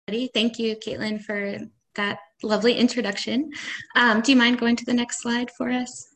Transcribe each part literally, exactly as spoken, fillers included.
Thank you, Caitlin, for that lovely introduction. Um, do you mind going to the next slide for us?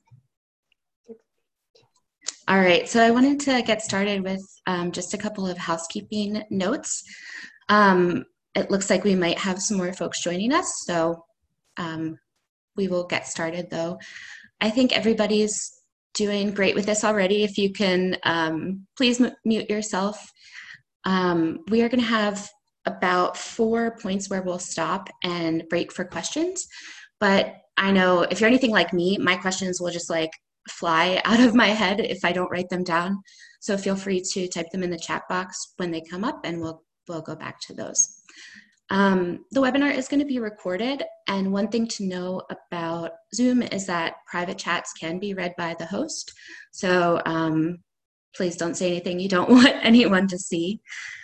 All right, so I wanted to get started with um, just a couple of housekeeping notes. Um, it looks like we might have some more folks joining us, so um, we will get started though. I think everybody's doing great with this already. If you can, um, please mute yourself. Um, we are gonna have about four points where we'll stop and break for questions. But I know if you're anything like me, my questions will just like fly out of my head if I don't write them down. So feel free to type them in the chat box when they come up and we'll, we'll go back to those. Um, the webinar is going to be recorded, and one thing to know about Zoom is that private chats can be read by the host. So um, please don't say anything you don't want anyone to see.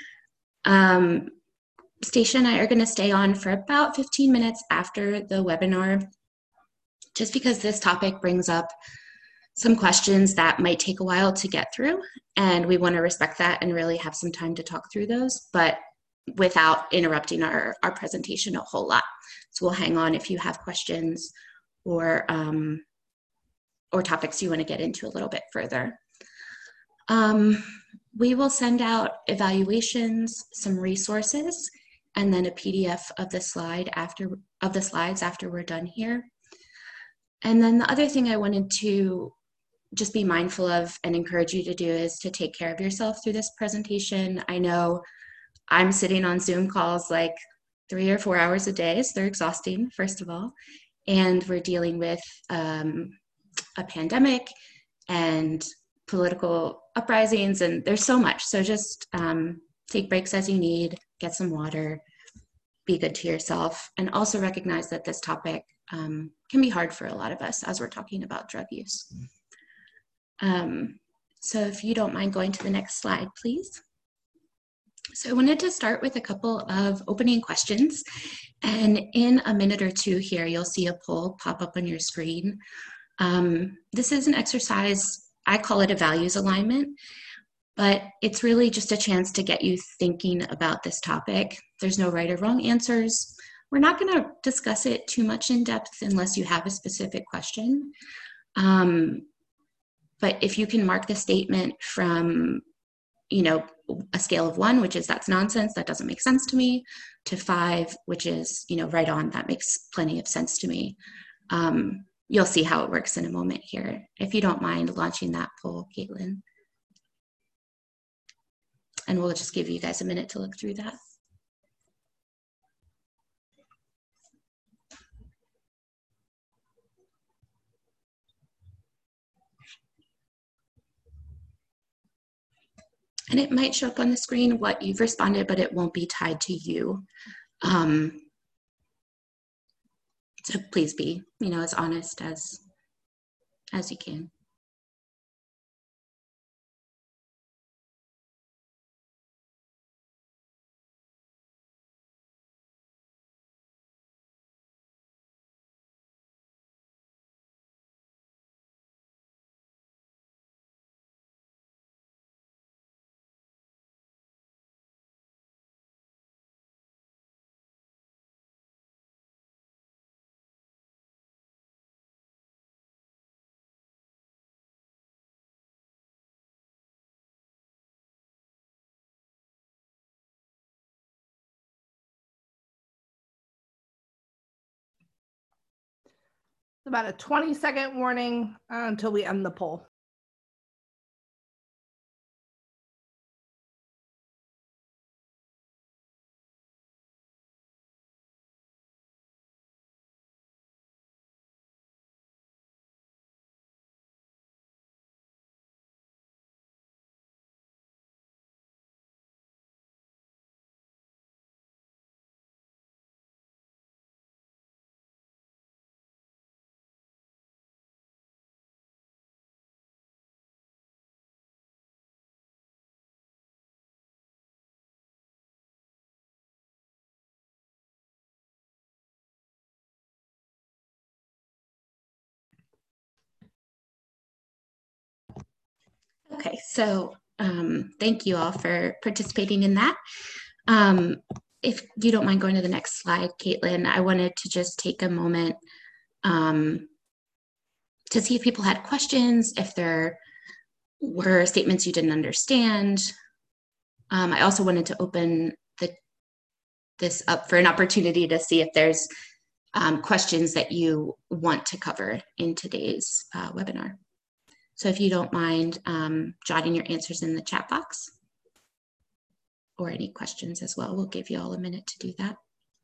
Um, Stacia and I are going to stay on for about fifteen minutes after the webinar, just because this topic brings up some questions that might take a while to get through, and we want to respect that and really have some time to talk through those, but without interrupting our, our presentation a whole lot. So we'll hang on if you have questions or, um, or topics you want to get into a little bit further. Um, we will send out evaluations, some resources, and then a P D F of the slide after of the slides after we're done here. And then the other thing I wanted to just be mindful of and encourage you to do is to take care of yourself through this presentation. I know I'm sitting on Zoom calls like three or four hours a day, so they're exhausting, first of all. And we're dealing with um, a pandemic and political uprisings, and there's so much. So just um, take breaks as you need, get some water, be good to yourself, and also recognize that this topic um, can be hard for a lot of us as we're talking about drug use. Um, so if you don't mind going to the next slide, please. So I wanted to start with a couple of opening questions, and in a minute or two here, you'll see a poll pop up on your screen. Um, this is an exercise, I call it a values alignment, but it's really just a chance to get you thinking about this topic. There's no right or wrong answers. We're not gonna discuss it too much in depth unless you have a specific question. Um, but if you can mark the statement from, you know, a scale of one, which is that's nonsense, that doesn't make sense to me, to five, which is, you know, right on, that makes plenty of sense to me. Um, you'll see how it works in a moment here. If you don't mind launching that poll, Caitlin. And we'll just give you guys a minute to look through that. And it might show up on the screen what you've responded, but it won't be tied to you. Um, so please be, you know, as honest as, as you can. About a twenty second warning uh, until we end the poll. Okay, so um, thank you all for participating in that. Um, if you don't mind going to the next slide, Caitlin, I wanted to just take a moment um, to see if people had questions, if there were statements you didn't understand. Um, I also wanted to open the, this up for an opportunity to see if there's um, questions that you want to cover in today's uh, webinar. So if you don't mind um, jotting your answers in the chat box, or any questions as well, we'll give you all a minute to do that.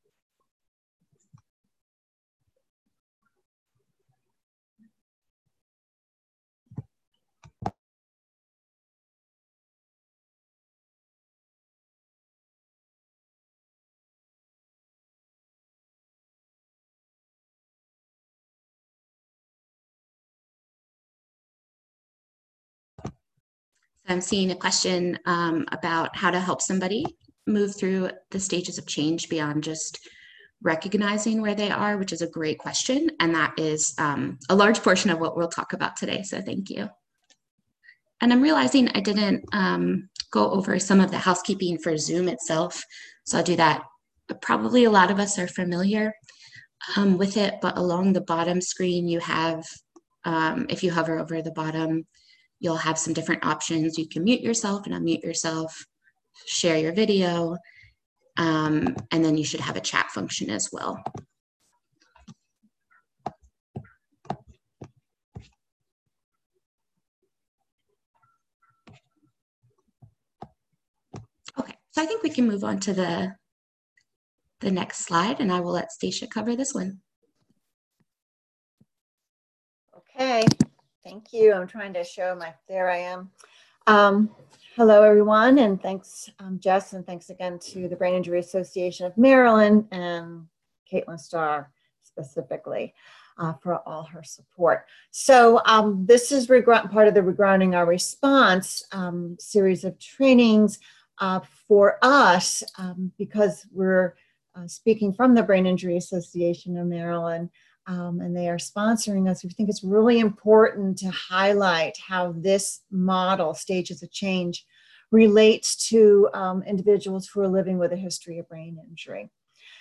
I'm seeing a question um, about how to help somebody move through the stages of change beyond just recognizing where they are, which is a great question. And that is um, a large portion of what we'll talk about today. So thank you. And I'm realizing I didn't um, go over some of the housekeeping for Zoom itself. So I'll do that. But probably a lot of us are familiar um, with it, but along the bottom screen, you have, um, if you hover over the bottom, you'll have some different options. You can mute yourself and unmute yourself, share your video, um, and then you should have a chat function as well. Okay, so I think we can move on to the, the next slide, and I will let Stacia cover this one. Okay, thank you. I'm trying to show my, there I am. Um, hello, everyone, and thanks, um, Jess, and thanks again to the Brain Injury Association of Maryland and Caitlin Starr specifically uh, for all her support. So um, this is part of the Regrounding Our Response um, series of trainings uh, for us um, because we're uh, speaking from the Brain Injury Association of Maryland. Um, and they are sponsoring us. We think it's really important to highlight how this model, Stages of Change, relates to um, individuals who are living with a history of brain injury.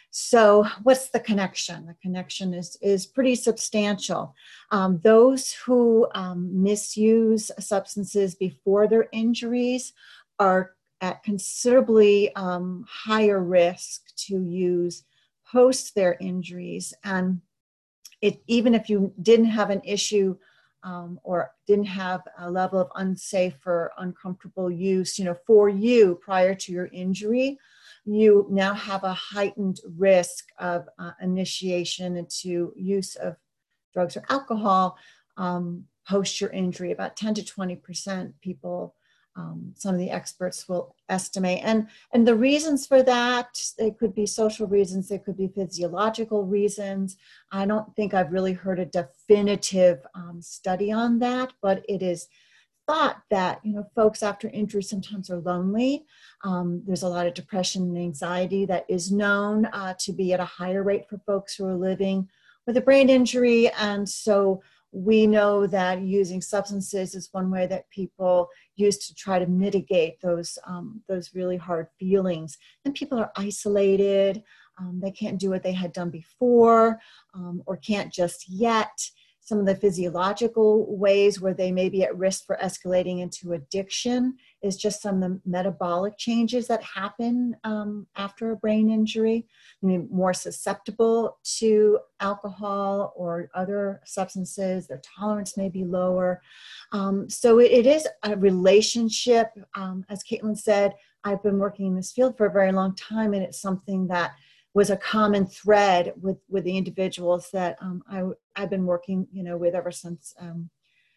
So what's the connection? The connection is, is pretty substantial. Um, those who um, misuse substances before their injuries are at considerably um, higher risk to use post their injuries. And It, even if you didn't have an issue um, or didn't have a level of unsafe or uncomfortable use, you know, for you prior to your injury, you now have a heightened risk of uh, initiation into use of drugs or alcohol um, post your injury. About ten to twenty percent people, um, some of the experts will estimate. And, and the reasons for that, they could be social reasons, they could be physiological reasons. I don't think I've really heard a definitive um, study on that, but it is thought that, you know, folks after injury sometimes are lonely. Um, there's a lot of depression and anxiety that is known uh, to be at a higher rate for folks who are living with a brain injury. And so we know that using substances is one way that people use to try to mitigate those, um, those really hard feelings. And people are isolated, um, they can't do what they had done before, um, or can't just yet. Some of the physiological ways where they may be at risk for escalating into addiction is just some of the metabolic changes that happen um, after a brain injury. I mean, more susceptible to alcohol or other substances, their tolerance may be lower. Um, so it, it is a relationship. Um, as Caitlin said, I've been working in this field for a very long time, and it's something that was a common thread with, with the individuals that um, I, I've been working, you know, with ever since um,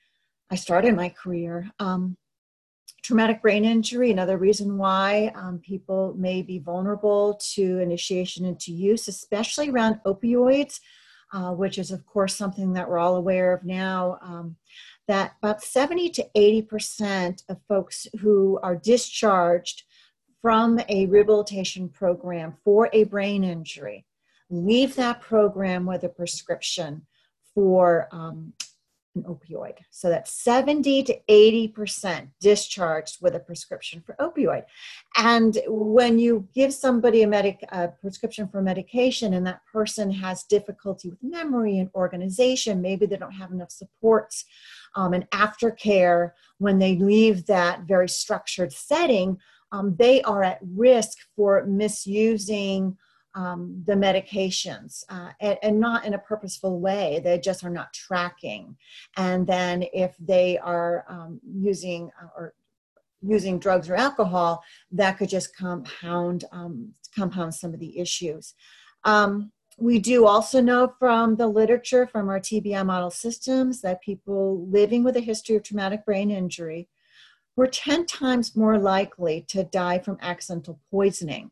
I started my career. Um, traumatic brain injury, another reason why um, people may be vulnerable to initiation into use, especially around opioids, uh, which is of course something that we're all aware of now, um, that about seventy to eighty percent of folks who are discharged from a rehabilitation program for a brain injury leave that program with a prescription for um, an opioid. So that's seventy to eighty percent discharged with a prescription for opioid. And when you give somebody a, medic, a prescription for medication and that person has difficulty with memory and organization, maybe they don't have enough supports um, and aftercare when they leave that very structured setting, um, they are at risk for misusing Um, the medications uh, and, and not in a purposeful way. They just are not tracking. And then if they are um, using uh, or using drugs or alcohol, that could just compound um, compound some of the issues. Um, we do also know from the literature from our T B I model systems that people living with a history of traumatic brain injury were ten times more likely to die from accidental poisoning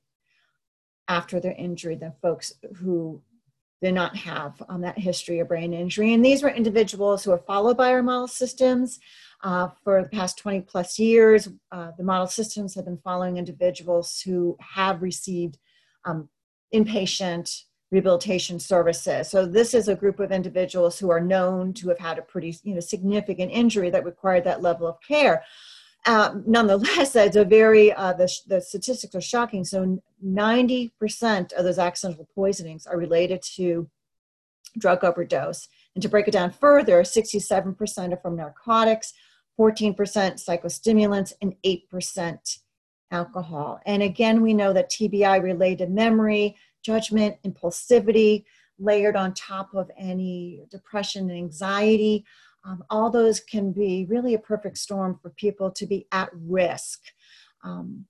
after their injury than folks who did not have um, that history of brain injury. And these were individuals who are followed by our model systems uh, for the past twenty plus years. Uh, the model systems have been following individuals who have received um, inpatient rehabilitation services. So this is a group of individuals who are known to have had a pretty you know, significant injury that required that level of care. Uh, nonetheless, it's a very, uh, the, the statistics are shocking. So ninety percent of those accidental poisonings are related to drug overdose. And to break it down further, sixty-seven percent are from narcotics, fourteen percent psychostimulants, and eight percent alcohol. And again, we know that T B I related memory, judgment, impulsivity, layered on top of any depression and anxiety, Um, all those can be really a perfect storm for people to be at risk. Um,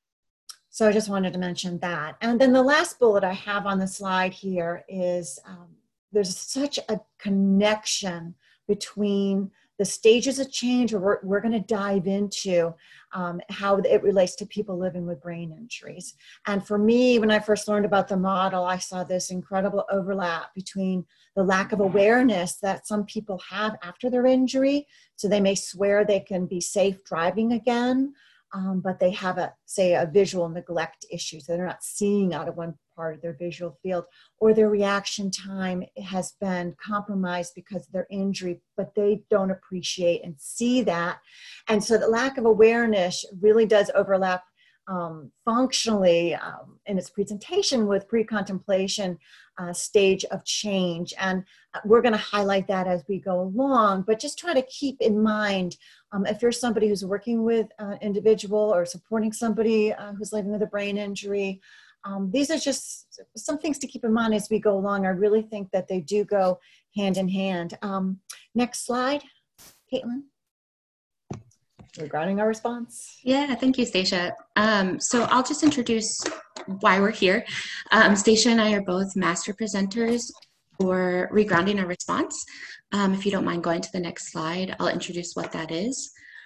so I just wanted to mention that. And then the last bullet I have on the slide here is um, there's such a connection between the stages of change we're, we're going to dive into um, how it relates to people living with brain injuries. And for me, when I first learned about the model, I saw this incredible overlap between the lack of awareness that some people have after their injury. So they may swear they can be safe driving again, um, but they have a, say, a visual neglect issue. So they're not seeing out of one part of their visual field, or their reaction time has been compromised because of their injury, but they don't appreciate and see that. And so the lack of awareness really does overlap um, functionally um, in its presentation with pre-contemplation uh, stage of change. And we're going to highlight that as we go along, but just try to keep in mind um, if you're somebody who's working with an individual or supporting somebody uh, who's living with a brain injury, Um, these are just some things to keep in mind as we go along. I really think that they do go hand in hand. Um, next slide, Caitlin. Regarding our response. Yeah, thank you, Stacia. Um, so I'll just introduce why we're here. Um, Stacia and I are both master presenters for regrounding our response. Um, if you don't mind going to the next slide, I'll introduce what that is.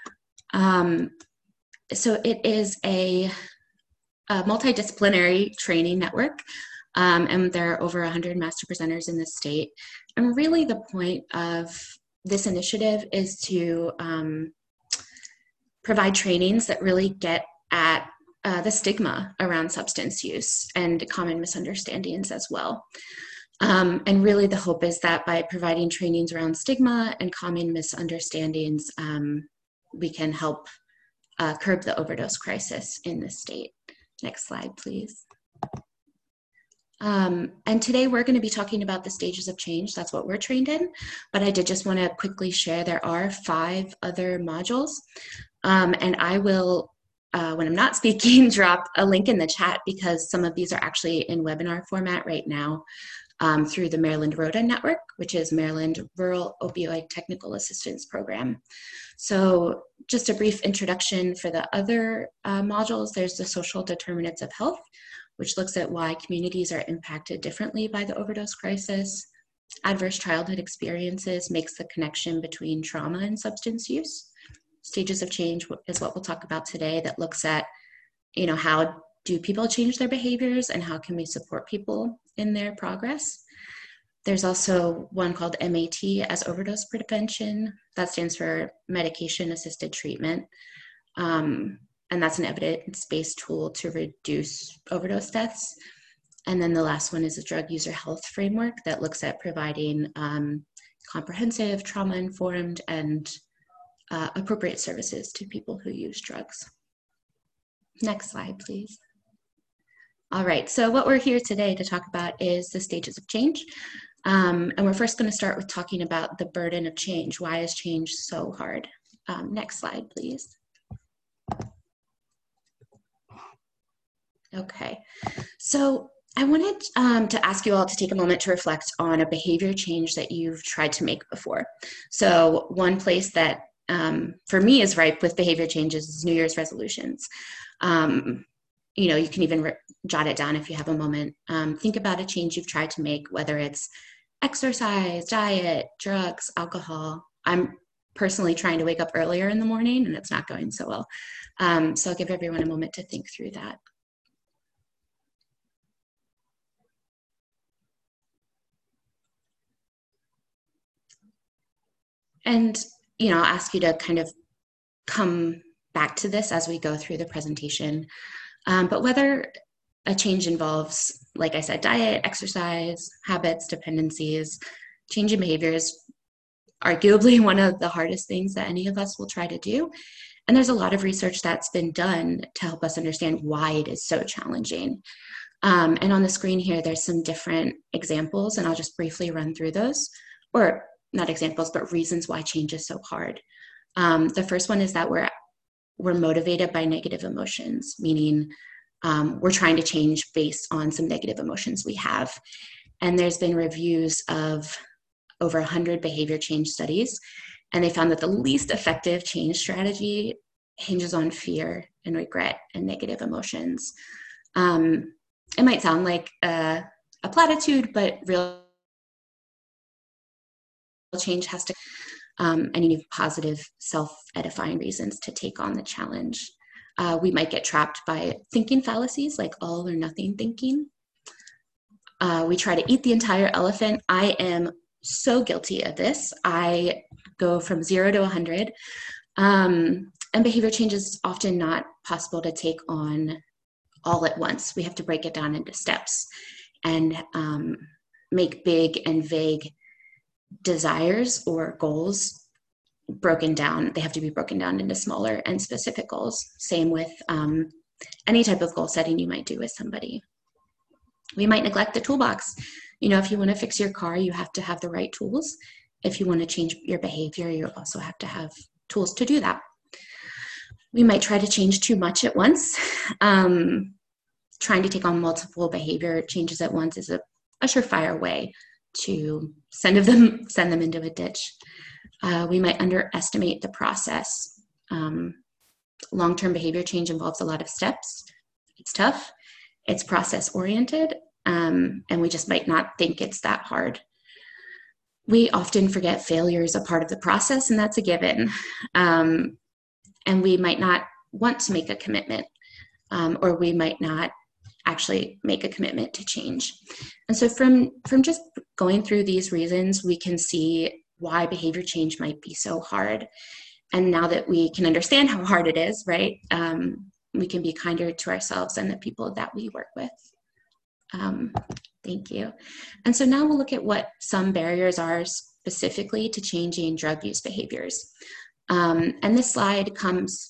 Um, so it is a a multidisciplinary training network, um, and there are over one hundred master presenters in the state. And really the point of this initiative is to um, provide trainings that really get at uh, the stigma around substance use and common misunderstandings as well. Um, and really the hope is that by providing trainings around stigma and common misunderstandings, um, we can help uh, curb the overdose crisis in the state. Next slide, please. Um, and today we're going to be talking about the stages of change. That's what we're trained in. But I did just want to quickly share there are five other modules. Um, and I will, uh, when I'm not speaking, drop a link in the chat because some of these are actually in webinar format right now um, through the Maryland ROTA Network, which is Maryland Rural Opioid Technical Assistance Program. So just a brief introduction for the other uh, modules. There's the social determinants of health, which looks at why communities are impacted differently by the overdose crisis. Adverse childhood experiences makes the connection between trauma and substance use. Stages of change is what we'll talk about today that looks at, you know, how do people change their behaviors and how can we support people in their progress. There's also one called M A T as overdose prevention. That stands for medication assisted treatment. Um, and that's an evidence-based tool to reduce overdose deaths. And then the last one is a drug user health framework that looks at providing um, comprehensive, trauma-informed, and uh, appropriate services to people who use drugs. Next slide, please. All right, so what we're here today to talk about is the stages of change. Um, and we're first going to start with talking about the burden of change. Why is change so hard? Um, next slide, please. Okay, so I wanted um, to ask you all to take a moment to reflect on a behavior change that you've tried to make before. So one place that um, for me is ripe with behavior changes is New Year's resolutions. Um, you know, you can even jot it down if you have a moment. Um, think about a change you've tried to make, whether it's exercise, diet, drugs, alcohol. I'm personally trying to wake up earlier in the morning and it's not going so well. Um, so I'll give everyone a moment to think through that. And, you know, I'll ask you to kind of come back to this as we go through the presentation. Um, but whether a change involves, like I said, diet, exercise, habits, dependencies, change in behaviors, arguably one of the hardest things that any of us will try to do. And there's a lot of research that's been done to help us understand why it is so challenging. Um, and on the screen here, there's some different examples, and I'll just briefly run through those, or not examples, but reasons why change is so hard. Um, the first one is that we're, we're motivated by negative emotions, meaning um, we're trying to change based on some negative emotions we have. And there's been reviews of over one hundred behavior change studies, and they found that the least effective change strategy hinges on fear and regret and negative emotions. Um, it might sound like a, a platitude, but real change has to, um, and you need positive self-edifying reasons to take on the challenge. Uh, we might get trapped by thinking fallacies like all or nothing thinking. Uh, we try to eat the entire elephant. I am so guilty of this. I go from zero to one hundred. Um, and behavior change is often not possible to take on all at once. We have to break it down into steps and um, make big and vague desires or goals broken down. They have to be broken down into smaller and specific goals. Same with um, any type of goal setting you might do with somebody. We might neglect the toolbox. You know, if you want to fix your car, you have to have the right tools. If you want to change your behavior, you also have to have tools to do that. We might try to change too much at once. Um, trying to take on multiple behavior changes at once is a, a surefire way to send them, send them into a ditch. Uh, we might underestimate the process. Um, long-term behavior change involves a lot of steps. It's tough. It's process-oriented, um, and we just might not think it's that hard. We often forget failure is a part of the process, and that's a given. Um, and we might not want to make a commitment, um, or we might not actually make a commitment to change. And so from, from just going through these reasons, we can see why behavior change might be so hard. And now that we can understand how hard it is, right, um, we can be kinder to ourselves and the people that we work with. Um, thank you. And so now we'll look at what some barriers are specifically to changing drug use behaviors. Um, and this slide comes,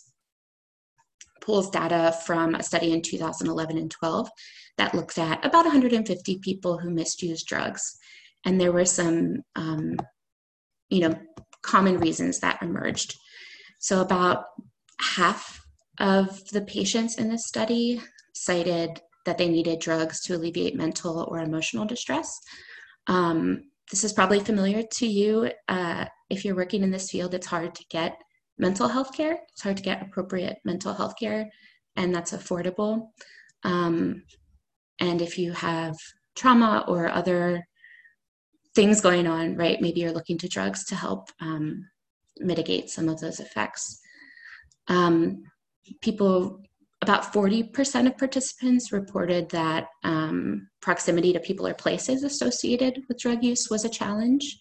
pulls data from a study in two thousand eleven and twelve that looked at about one hundred fifty people who misused drugs. And there were some, um, you know, common reasons that emerged. So about half of the patients in this study cited that they needed drugs to alleviate mental or emotional distress. Um, this is probably familiar to you. Uh, if you're working in this field, it's hard to get mental health care. It's hard to get appropriate mental health care, and that's affordable. Um, and if you have trauma or other things going on, right, maybe you're looking to drugs to help um, mitigate some of those effects. Um, people, about forty percent of participants reported that um, proximity to people or places associated with drug use was a challenge.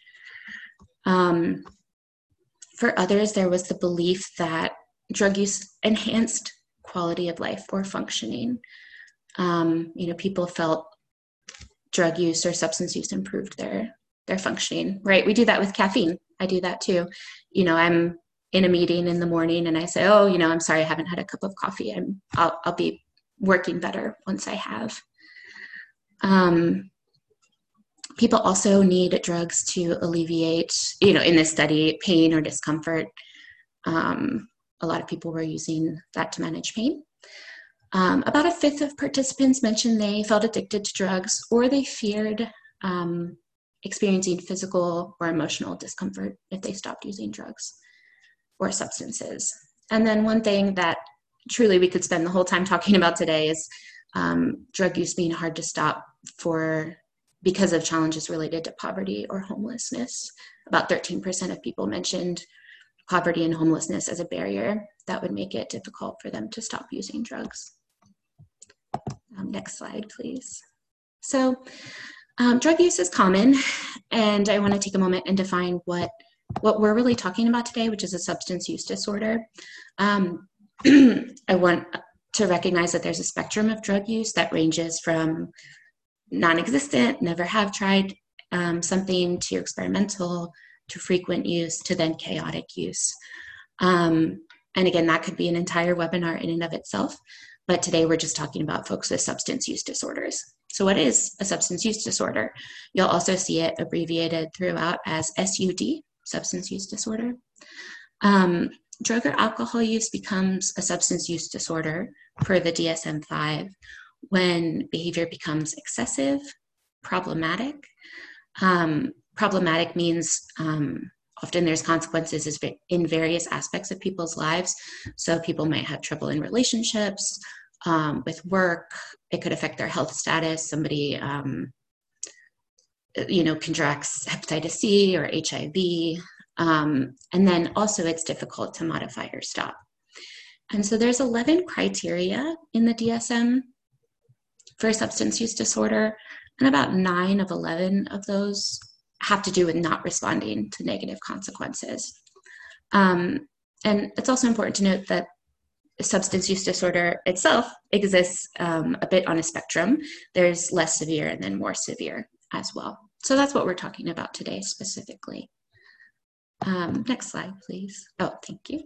Um, for others, there was the belief that drug use enhanced quality of life or functioning. Um, you know, people felt drug use or substance use improved their their functioning, right? We do that with caffeine. I do that too. You know, I'm in a meeting in the morning and I say, oh, you know, I'm sorry, I haven't had a cup of coffee. I'm, I'll, I'll be working better once I have. Um, people also need drugs to alleviate, you know, in this study, pain or discomfort. Um, a lot of people were using that to manage pain. Um, about a fifth of participants mentioned they felt addicted to drugs or they feared um, experiencing physical or emotional discomfort if they stopped using drugs or substances. And then one thing that truly we could spend the whole time talking about today is um, drug use being hard to stop for because of challenges related to poverty or homelessness. About thirteen percent of people mentioned poverty and homelessness as a barrier that would make it difficult for them to stop using drugs. Um, next slide, please. So um, drug use is common, and I want to take a moment and define what, what we're really talking about today, which is a substance use disorder. Um, I want to recognize that there's a spectrum of drug use that ranges from non-existent, never have tried um, something, to experimental, to frequent use, to then chaotic use. Um, and again, that could be an entire webinar in and of itself, but today we're just talking about folks with substance use disorders. So what is a substance use disorder? You'll also see it abbreviated throughout as S U D, substance use disorder. Um, drug or alcohol use becomes a substance use disorder per the D S M five when behavior becomes excessive, problematic. Um, problematic means um, often there's consequences in various aspects of people's lives. So people might have trouble in relationships, um, with work. It could affect their health status. Somebody, um, you know, contracts hepatitis C or H I V. Um, and then also it's difficult to modify or stop. And so there's eleven criteria in the D S M for substance use disorder, and about nine of eleven of those have to do with not responding to negative consequences. Um, and it's also important to note that substance use disorder itself exists um, a bit on a spectrum. There's less severe and then more severe as well. So that's what we're talking about today specifically. Um, next slide, please. Oh, thank you.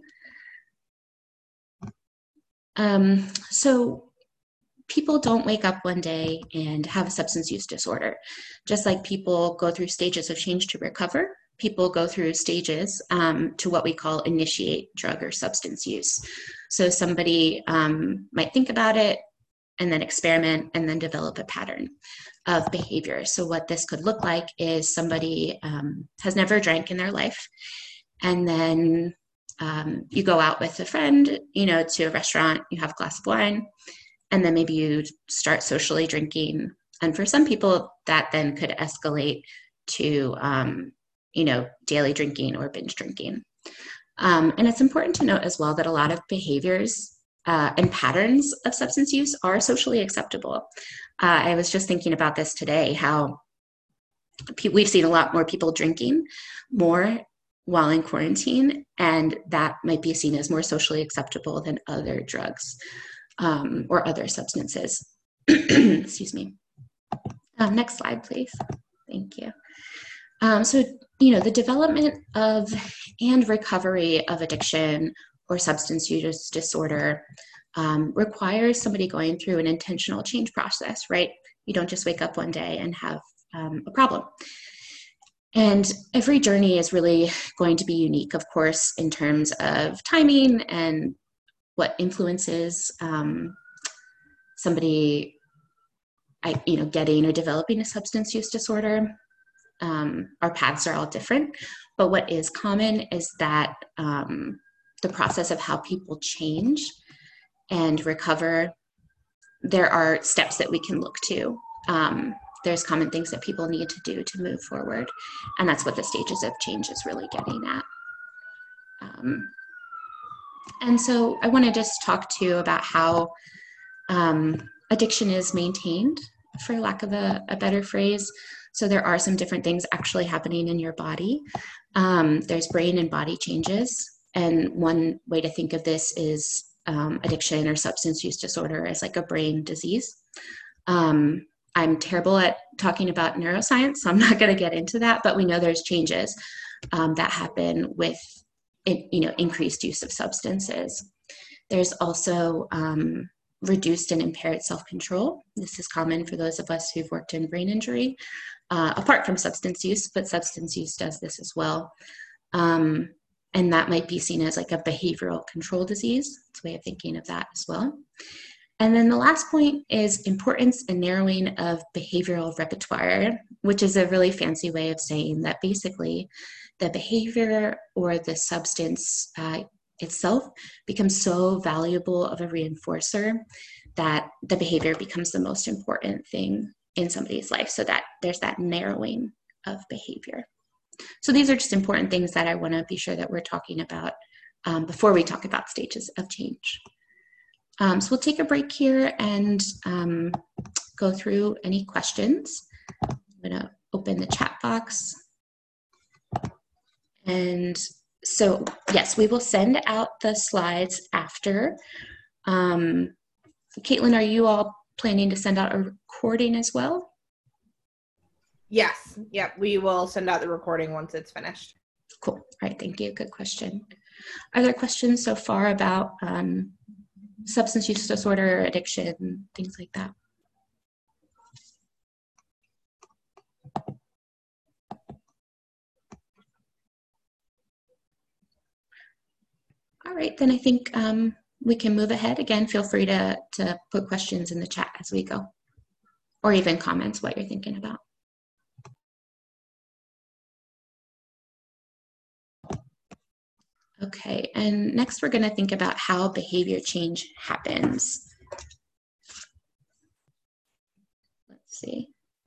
Um, so people don't wake up one day and have a substance use disorder. Just like people go through stages of change to recover, people go through stages um, to what we call initiate drug or substance use. So somebody um, might think about it and then experiment and then develop a pattern of behavior. So what this could look like is somebody um, has never drank in their life, and then um, you go out with a friend, you know, to a restaurant, you have a glass of wine, and then maybe you start socially drinking. And for some people, that then could escalate to, um, you know, daily drinking or binge drinking. Um, and it's important to note as well that a lot of behaviors uh, and patterns of substance use are socially acceptable. Uh, I was just thinking about this today, how we've seen a lot more people drinking more while in quarantine, and that might be seen as more socially acceptable than other drugs. Um, or other substances. Excuse me. Um, next slide, please. Thank you. Um, so, you know, the development of and recovery of addiction or substance use disorder um, requires somebody going through an intentional change process, right? You don't just wake up one day and have um, a problem. And every journey is really going to be unique, of course, in terms of timing and what influences um, somebody, I, you know, getting or developing a substance use disorder. Um, our paths are all different, but what is common is that um, the process of how people change and recover, there are steps that we can look to. Um, there's common things that people need to do to move forward, and that's what the stages of change is really getting at. Um, And so I want to just talk to you about how um, addiction is maintained, for lack of a, a better phrase. So there are some different things actually happening in your body. Um, there's brain and body changes. And one way to think of this is um, addiction or substance use disorder as like a brain disease. Um, I'm terrible at talking about neuroscience, so I'm not going to get into that, but we know there's changes um, that happen with, you know, increased use of substances. There's also um, reduced and impaired self-control. This is common for those of us who've worked in brain injury, uh, apart from substance use, but substance use does this as well. Um, and that might be seen as like a behavioral control disease. It's a way of thinking of that as well. And then the last point is importance and narrowing of behavioral repertoire, which is a really fancy way of saying that basically the behavior or the substance uh, itself becomes so valuable of a reinforcer that the behavior becomes the most important thing in somebody's life, so that there's that narrowing of behavior. So these are just important things that I want to be sure that we're talking about um, before we talk about stages of change. Um, so we'll take a break here and um, go through any questions. I'm going to open the chat box. And so, yes, we will send out the slides after. Um, Caitlin, are you all planning to send out a recording as well? Yes. Yep. We will send out the recording once it's finished. Cool. All right. Thank you. Good question. Are there questions so far about um, substance use disorder, addiction, things like that? All right, then I think um, we can move ahead. Again, feel free to, to put questions in the chat as we go, or even comments what you're thinking about. Okay, and next we're going to think about how behavior change happens. Let's see.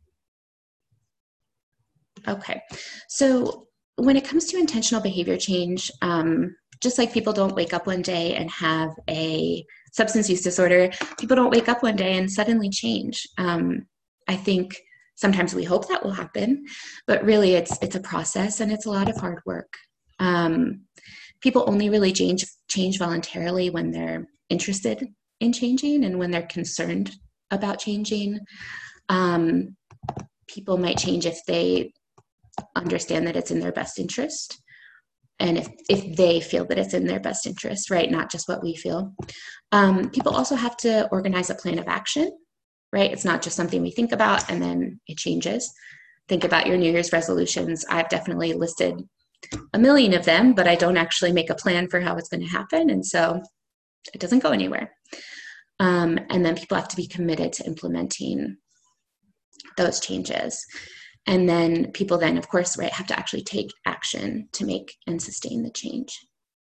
Okay, so when it comes to intentional behavior change, um, just like people don't wake up one day and have a substance use disorder, people don't wake up one day and suddenly change. Um, I think sometimes we hope that will happen, but really it's it's a process and it's a lot of hard work. Um, people only really change change voluntarily when they're interested in changing and when they're concerned about changing. Um, people might change if they understand that it's in their best interest. And if, if they feel that it's in their best interest, right? Not just what we feel. Um, people also have to organize a plan of action, right? It's not just something we think about and then it changes. Think about your New Year's resolutions. I've definitely listed a million of them, but I don't actually make a plan for how it's going to happen. And so it doesn't go anywhere. Um, and then people have to be committed to implementing those changes. And then people then, of course, right, have to actually take action to make and sustain the change.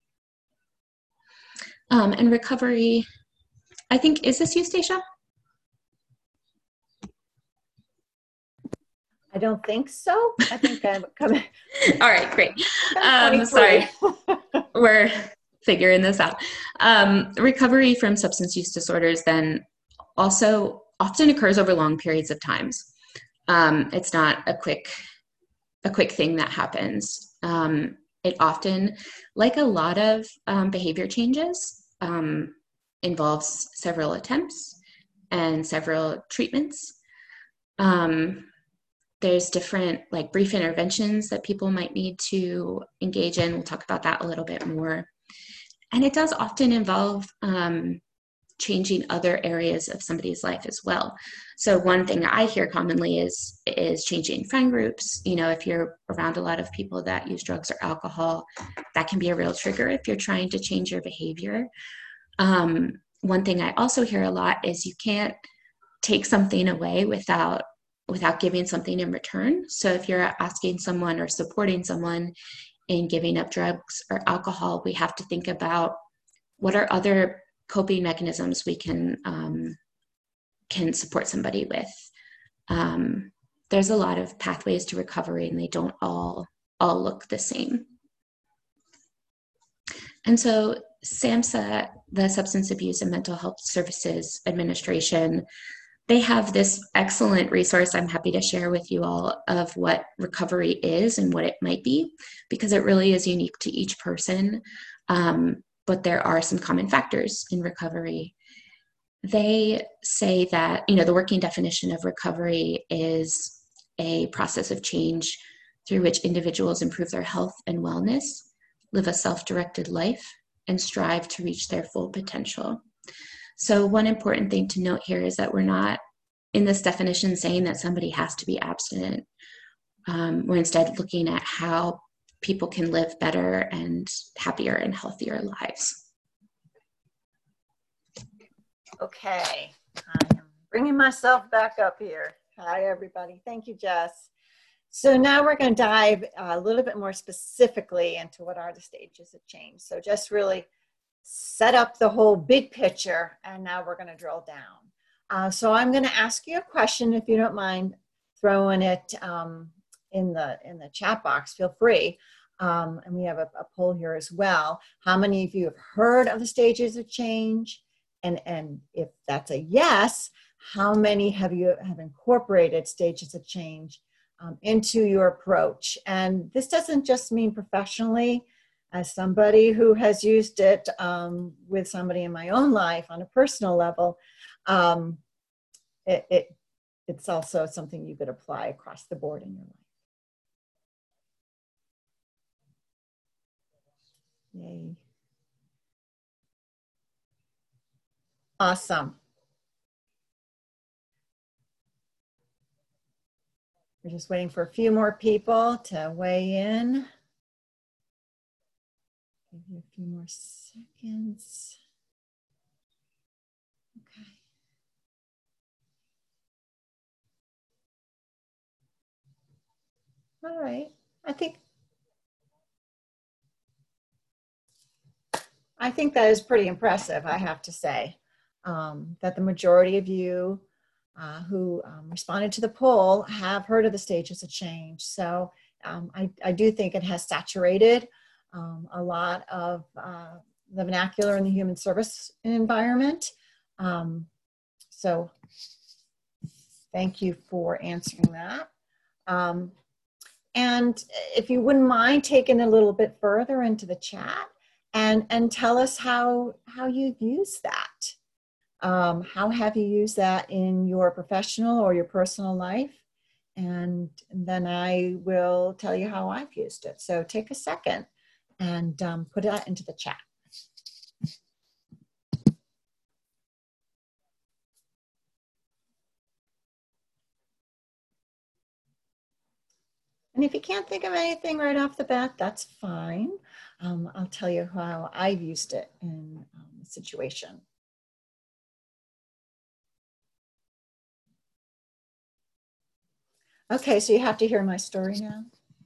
Um, and recovery, I think, is this you, Stacia? I don't think so. I think I'm coming. All right, great. Um, sorry, we're figuring this out. Um, recovery from substance use disorders then also often occurs over long periods of times. Um, it's not a quick, a quick thing that happens. Um, it often, like a lot of um, behavior changes, um, involves several attempts and several treatments. Um, there's different like brief interventions that people might need to engage in. We'll talk about that a little bit more. And it does often involve um, changing other areas of somebody's life as well. So one thing I hear commonly is, is changing friend groups. You know, if you're around a lot of people that use drugs or alcohol, that can be a real trigger if you're trying to change your behavior. Um, one thing I also hear a lot is you can't take something away without, without giving something in return. So if you're asking someone or supporting someone in giving up drugs or alcohol, we have to think about what are other coping mechanisms we can um, can support somebody with. Um, there's a lot of pathways to recovery, and they don't all all look the same. And so SAMHSA, the Substance Abuse and Mental Health Services Administration, they have this excellent resource I'm happy to share with you all of what recovery is and what it might be, because it really is unique to each person. Um, but there are some common factors in recovery. they say that, you know, the working definition of recovery is a process of change through which individuals improve their health and wellness, live a self-directed life, and strive to reach their full potential. So one important thing to note here is that we're not in this definition saying that somebody has to be abstinent. Um, we're instead looking at how people can live better and happier and healthier lives. Okay, I am bringing myself back up here. Hi, everybody. Thank you, Jess. So now we're going to dive a little bit more specifically into what are the stages of change. So just really set up the whole big picture, and now we're going to drill down. Uh, so I'm going to ask you a question, if you don't mind throwing it um, in the in the chat box. Feel free. Um, and we have a, a poll here as well. How many of you have heard of the stages of change? And, and if that's a yes, how many have you have incorporated stages of change um, into your approach? And this doesn't just mean professionally. As somebody who has used it um, with somebody in my own life on a personal level, um, it, it, it's also something you could apply across the board in your life. Yay. Awesome. We're just waiting for a few more people to weigh in. Give you a few more seconds. Okay. All right. I think I think that is pretty impressive, I have to say, um, that the majority of you uh, who um, responded to the poll have heard of the stages of change. So um, I, I do think it has saturated um, a lot of uh, the vernacular in the human service environment. Um, so thank you for answering that. Um, and if you wouldn't mind taking a little bit further into the chat, And, and tell us how, how you've used that. Um, how have you used that in your professional or your personal life? And then I will tell you how I've used it. So take a second and um, put that into the chat. And if you can't think of anything right off the bat, that's fine. Um, I'll tell you how I've used it in um, the situation. Okay, so you have to hear my story now.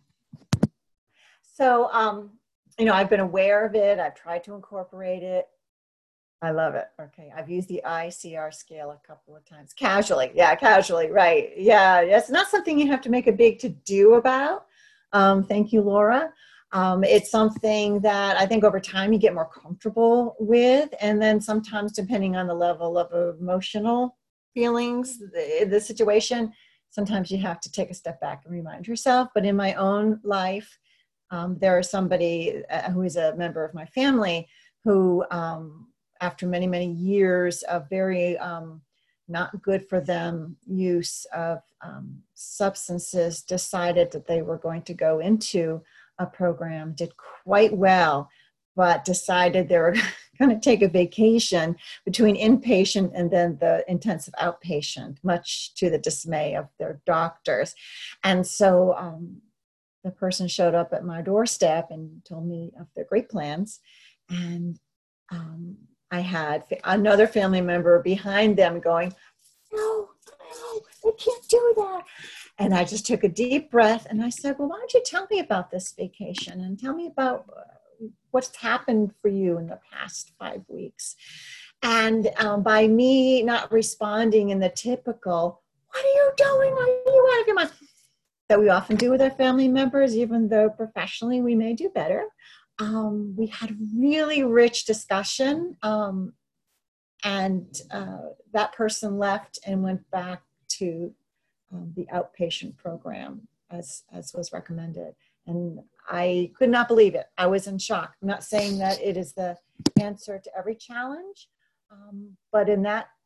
So, um, you know, I've been aware of it. I've tried to incorporate it. I love it. Okay, I've used the I C R scale a couple of times. Casually, yeah, casually, right. Yeah, it's not something you have to make a big to-do about. Um, thank you, Laura. Um, it's something that I think over time you get more comfortable with. And then sometimes depending on the level of emotional feelings, the, the situation, sometimes you have to take a step back and remind yourself. But in my own life, um, there is somebody uh, who is a member of my family who, um, after many, many years of very um, not good for them use of um, substances, decided that they were going to go into a program, did quite well, but decided they were going to take a vacation between inpatient and then the intensive outpatient, much to the dismay of their doctors. And so um, the person showed up at my doorstep and told me of their great plans. And um, I had another family member behind them going, no, no, they can't do that. And I just took a deep breath and I said, well, why don't you tell me about this vacation and tell me about what's happened for you in the past five weeks. And um, by me not responding in the typical, what are you doing? Are you out of your mind? That we often do with our family members, even though professionally we may do better. Um, we had really rich discussion. Um, and uh, that person left and went back to um, the outpatient program as, as was recommended. And I could not believe it. I was in shock. I'm not saying that it is the answer to every challenge, um, but in that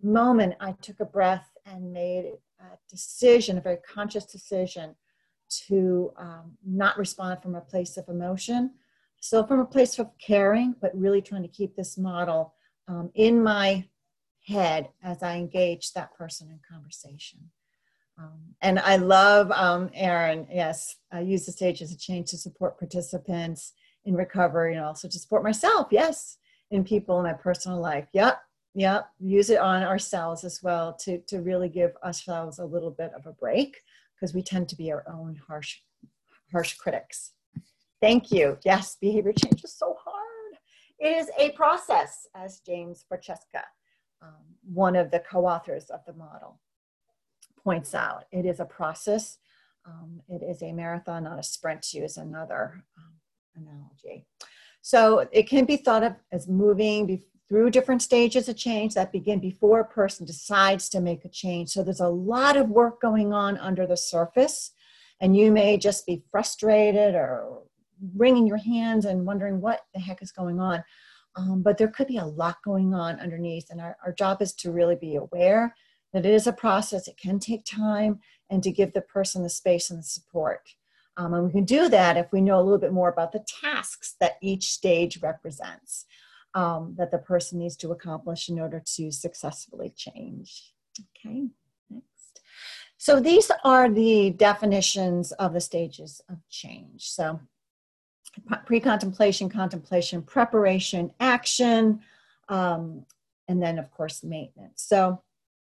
moment, I took a breath and made a decision, a very conscious decision, to um, not respond from a place of emotion. So from a place of caring, but really trying to keep this model um, in my head as I engage that person in conversation. Um, and I love, um, Erin, yes, I use the stage as a change to support participants in recovery and also to support myself, yes, in people in my personal life. Yep, yep, use it on ourselves as well to, to really give ourselves a little bit of a break, because we tend to be our own harsh, harsh critics. Thank you. Yes, behavior change is so hard. It is a process, as James Francesca, um, one of the co-authors of the model, points out. It is a process. Um, it is a marathon, not a sprint, to use another um, analogy. So it can be thought of as moving be through different stages of change that begin before a person decides to make a change. So there's a lot of work going on under the surface, and you may just be frustrated or wringing your hands and wondering what the heck is going on. Um, but there could be a lot going on underneath, and our, our job is to really be aware that it is a process, it can take time, and to give the person the space and the support. Um, and we can do that if we know a little bit more about the tasks that each stage represents, um, that the person needs to accomplish in order to successfully change. Okay, next. So these are the definitions of the stages of change. So pre-contemplation, contemplation, preparation, action, um, and then of course maintenance. So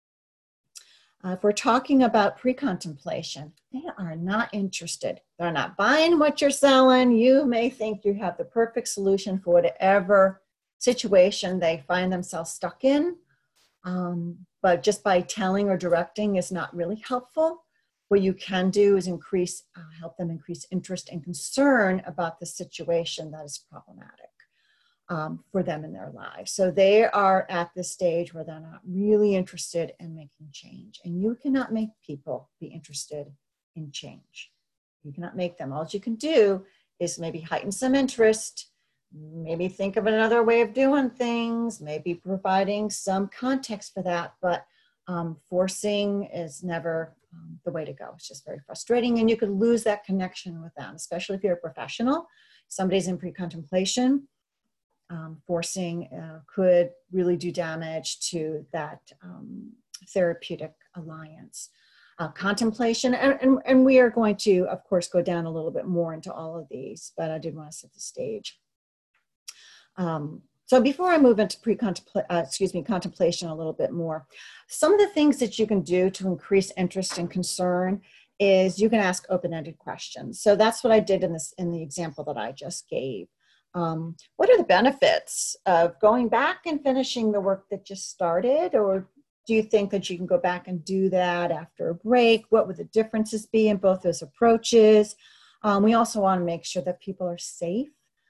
Uh, if we're talking about pre-contemplation, they are not interested. They're not buying what you're selling. You may think you have the perfect solution for whatever situation they find themselves stuck in, um, but just by telling or directing is not really helpful. What you can do is increase, uh, help them increase interest and concern about the situation that is problematic Um, for them in their lives. So they are at this stage where they're not really interested in making change. And you cannot make people be interested in change. You cannot make them. All you can do is maybe heighten some interest, maybe think of another way of doing things, maybe providing some context for that, but um, forcing is never um, the way to go. It's just very frustrating, and you could lose that connection with them, especially if you're a professional. Somebody's in pre-contemplation. Um, forcing uh, could really do damage to that um, therapeutic alliance. Uh, contemplation, and, and, and we are going to, of course, go down a little bit more into all of these, but I did want to set the stage. Um, so before I move into pre-contemplation, uh, excuse me, contemplation a little bit more, some of the things that you can do to increase interest and concern is you can ask open-ended questions. So that's what I did in this in the example that I just gave. Um, what are the benefits of going back and finishing the work that just started? Or do you think that you can go back and do that after a break? What would the differences be in both those approaches? Um, we also want to make sure that people are safe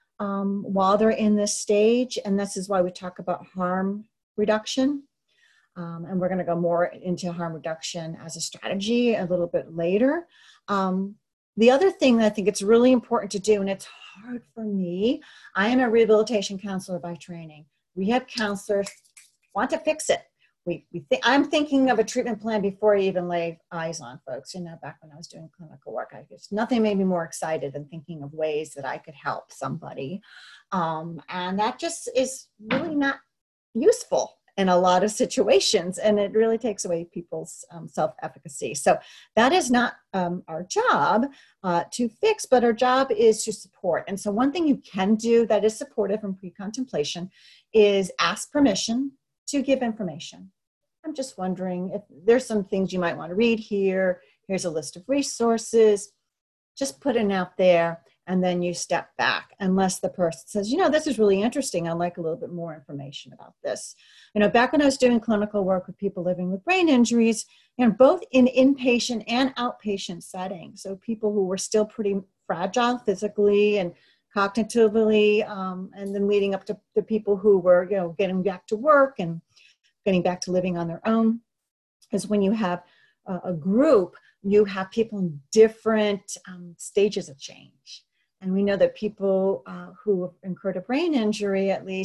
um, while they're in this stage. And this is why we talk about harm reduction. Um, and we're going to go more into harm reduction as a strategy a little bit later. Um, the other thing that I think it's really important to do, and it's hard for me, I am a rehabilitation counselor by training. Rehab counselors want to fix it. We, we think, I'm thinking of a treatment plan before I even lay eyes on folks. You know, back when I was doing clinical work, I guess nothing made me more excited than thinking of ways that I could help somebody. Um, and that just is really not useful in a lot of situations, and it really takes away people's um, self-efficacy. So that is not um, our job uh, to fix, but our job is to support. And so one thing you can do that is supportive from pre-contemplation is ask permission to give information. I'm just wondering if there's some things you might want to read here. Here's a list of resources. Just put it out there, and then you step back, unless the person says, you know, this is really interesting. I'd like a little bit more information about this. You know, back when I was doing clinical work with people living with brain injuries, you know, both in inpatient and outpatient settings, so people who were still pretty fragile physically and cognitively, um, and then leading up to the people who were, you know, getting back to work and getting back to living on their own, is when you have a, a group, you have people in different um, stages of change. And we know that people uh, who have incurred a brain injury, at least,